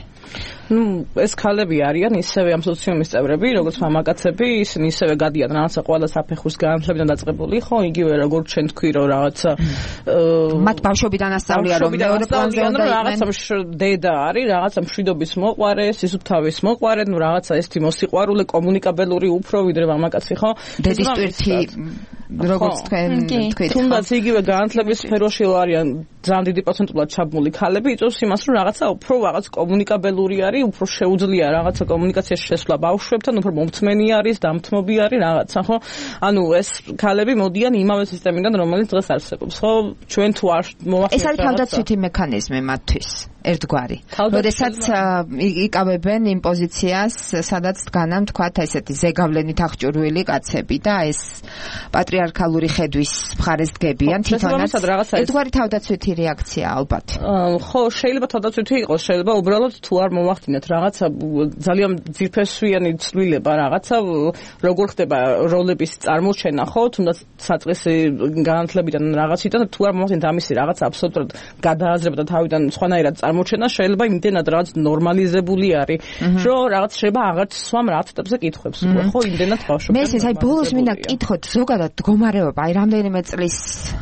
ეს ქალები არიან ისევე ამ სოციუმის წევრები, როგორც მამაკაცები, ისინი ისევე გადიან რაღაცა ყველა საფეხურის განათლებიდან დაწყებული, ხო, იგივე როგორც ჩვენ თქვი, რომ რაღაცა მათ ბავშვობიდან ასწავლია, რომ მეორე პლანზე უნდა იყვნენ, რაღაცა დედა არის, რაღაცა მშვიდობის მოყვარე, სისუფთავის მოყვარე, ნუ რაღაცა ესეთი მოსიყვარულე, კომუნიკაბელური უფრო ვიდრე მამაკაცი, ხო? დედის ტვირთი როგორც თქვენ თქვით. თუნდაც იგივე განათლების სფეროში არიან ძალიან დიდი პროცენტულად ჩაბმული ქალები, იწვევს იმას, რომ რაღაცა უფრო რაღაც კომუნიკაბელური არის, უფრო შეუძლია რაღაცა კომუნიკაციაში შესვლა ბავშვებთან, უფრო მომთმენი არის, დამთმობი არის რაღაცა, ხო? ანუ ეს ქალები მოდიან იმავე სისტემიდან, რომელიც დღეს არსებობს, ხო? ჩვენ თუ არ მოვახერხებთ ეს არის თავდაცვითი მექანიზმი მათთვის. ერთგვარი. როდესაც იკავებენ იმ პოზიციას, სადაც დგანან თქვათ ესეთი ზეგავლენით აღჭურვილი კაცები და ეს პატრიარქალური ხედვის მხარეს დგებიან თვითონაც. ერთგვარი თავდაცვითი რეაქცია ალბათ. ხო, შეიძლება თავდაცვითი იყოს, შეიძლება უბრალოდ თუ არ მოვახდინოთ რაღაცა ძალიან ძირფესვიანი ცვლილება, რაღაცა როგორ ხდება როლების წარმოჩენა, ხო, თუნდაც საწყისი განათლებიდან რაღაციდან თუ არ მოვახდინოთ ამისი რაღაცა აბსოლუტურად გადააზრება და თავიდან სხვანაირად წარმოჩენა შეიძლება იმდენად რაღაც ნორმალიზებული არის, რომ რაღაც შეიძლება აღარც სვამ რა თემებზე კითხვებს, ხო, იმდენად ბავშვები. მე ეს აი ბოლოს მინდა კითხოთ ზოგადად მდგომარეობა, აი რამდენიმე წლის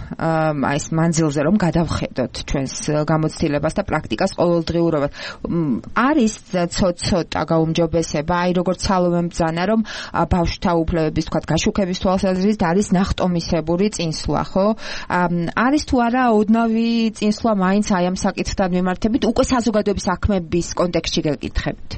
აი ეს მანძილზე რომ გადავხედოთ ჩვენს გამოცდილებას და პრაქტიკას ყოველდღიურობას. არის ცოტა გაუმჯობესება, აი როგორც სალომე ბრძანა, რომ ბავშვთა უფლებების თქვა გაშუქების თვალსაზრისით არის ნახტომისებური წინსვლა, ხო? არის თუ არა ოდნავი წინსვლა მაინც აი ამ საკითხთან მიმართებით უკვე საზოგადოების საქმეების კონტექსტში გეკითხებით.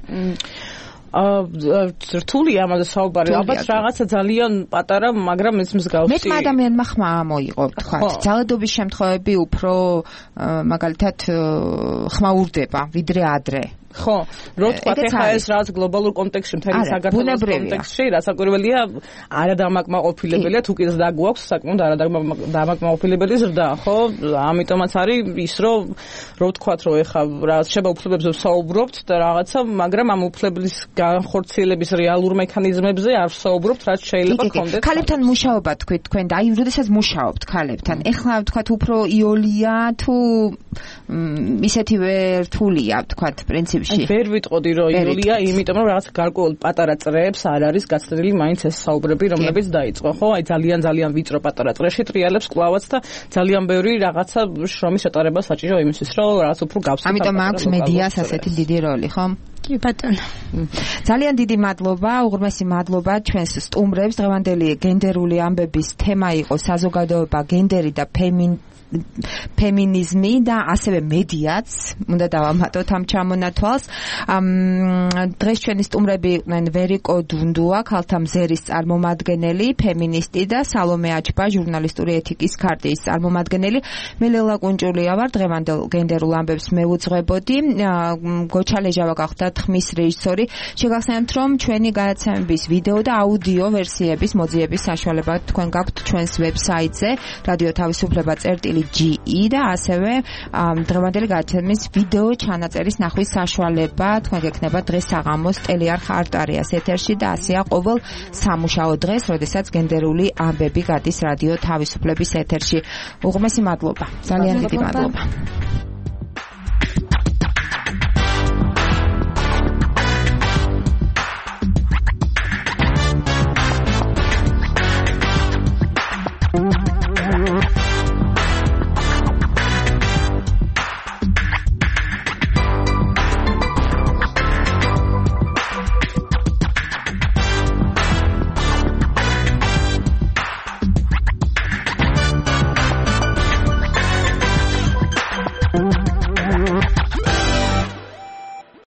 რთული ამაზე საუბარი, ალბათ რაღაცა ძალიან პატარა, მაგრამ ეს მსგავსი. მეტმა ადამიანმა ხმა მოიყო, თქვათ, ძალადობის შემთხვევები უფრო მაგალითად ხმაურდება, ვიდრე ადრე. ხო, რო თქვა ხა ეს რაც გლობალურ კონტექსტში, მთელი საქართველოს კონტექსტში, რასაკვირველია, არადამაკმაყოფილებელია, თუ კიდეც დაგვაქვს საკმაოდ არადამაკმაყოფილებელი ზრდა, ხო? ამიტომაც არის ის, რომ რო თქვათ, რომ ეხა რაც შეიძლება უფლებებზე ვსაუბრობთ და რაღაცა, მაგრამ ამ უფლების განხორციელების რეალურ მექანიზმებზე არ ვსაუბრობთ, რაც შეიძლება გქონდეს. ქალებთან მუშაობა თქვით თქვენ და აი როდესაც მუშაობთ ქალებთან, ეხლა თქვათ უფრო იოლია თუ ისეთივე რთულია, თქვათ, პრინციპი ვერ ვიტყოდი რომ იულია, იმიტომ რომ რაღაც გარკვეულ პატარა წრეებს არ არის გაცდილი მაინც ეს საუბრები, რომლებიც დაიწყო, ხო? აი ძალიან ვიწრო პატარა წრეში ტრიალებს კლავაც და ძალიან ბევრი რაღაცა შრომის ატარება საჭირო იმისთვის, რომ რაღაც უფრო გავსწრაფო. ამიტომ აქვს მედიას ასეთი დიდი როლი, ხო? კი ბატონო. ძალიან დიდი მადლობა, უღრმესი მადლობა ჩვენს სტუმრებს. დღევანდელი გენდერული ამბების თემა იყო საზოგადოება, გენდერი და ფემინიზმი და ასევე მედიაც. უნდა დავამატოთ ამ ჩამონათვალს. დღეს ჩვენი სტუმრები იყვნენ ვერიკო დუნდუა, ქალთა მზერის წარმომადგენელი, ფემინისტი და სალომე აჩბა, ჟურნალისტური ეთიკის ქარტიის წარმომადგენელი. მე ლელა კუნჭულია ვარ, დღევანდელ გენდერულ ამბებს მევუძღვებოდი. გოჩა ლეჟავა გახდა თმის რეჟისორი. შეგახსენებთ, რომ ჩვენი გადაცემების ვიდეო და აუდიო ვერსიების მოძიების საშუალება თქვენ გაქვთ ჩვენს ვებსაიტზე რადიო თავისუფლება.ge და ასევე დღევანდელი გადაცემის ვიდეო ჩანაწერის ნახვის საშუალება თქვენ გექნება დღეს საღამოს ტელეარხ არტარიას ეთერში და ასეა ყოველ სამუშაო დღეს, როდესაც გენდერული ამბები გადის რადიო თავისუფლების ეთერში. უღრმესი მადლობა. ძალიან დიდი მადლობა.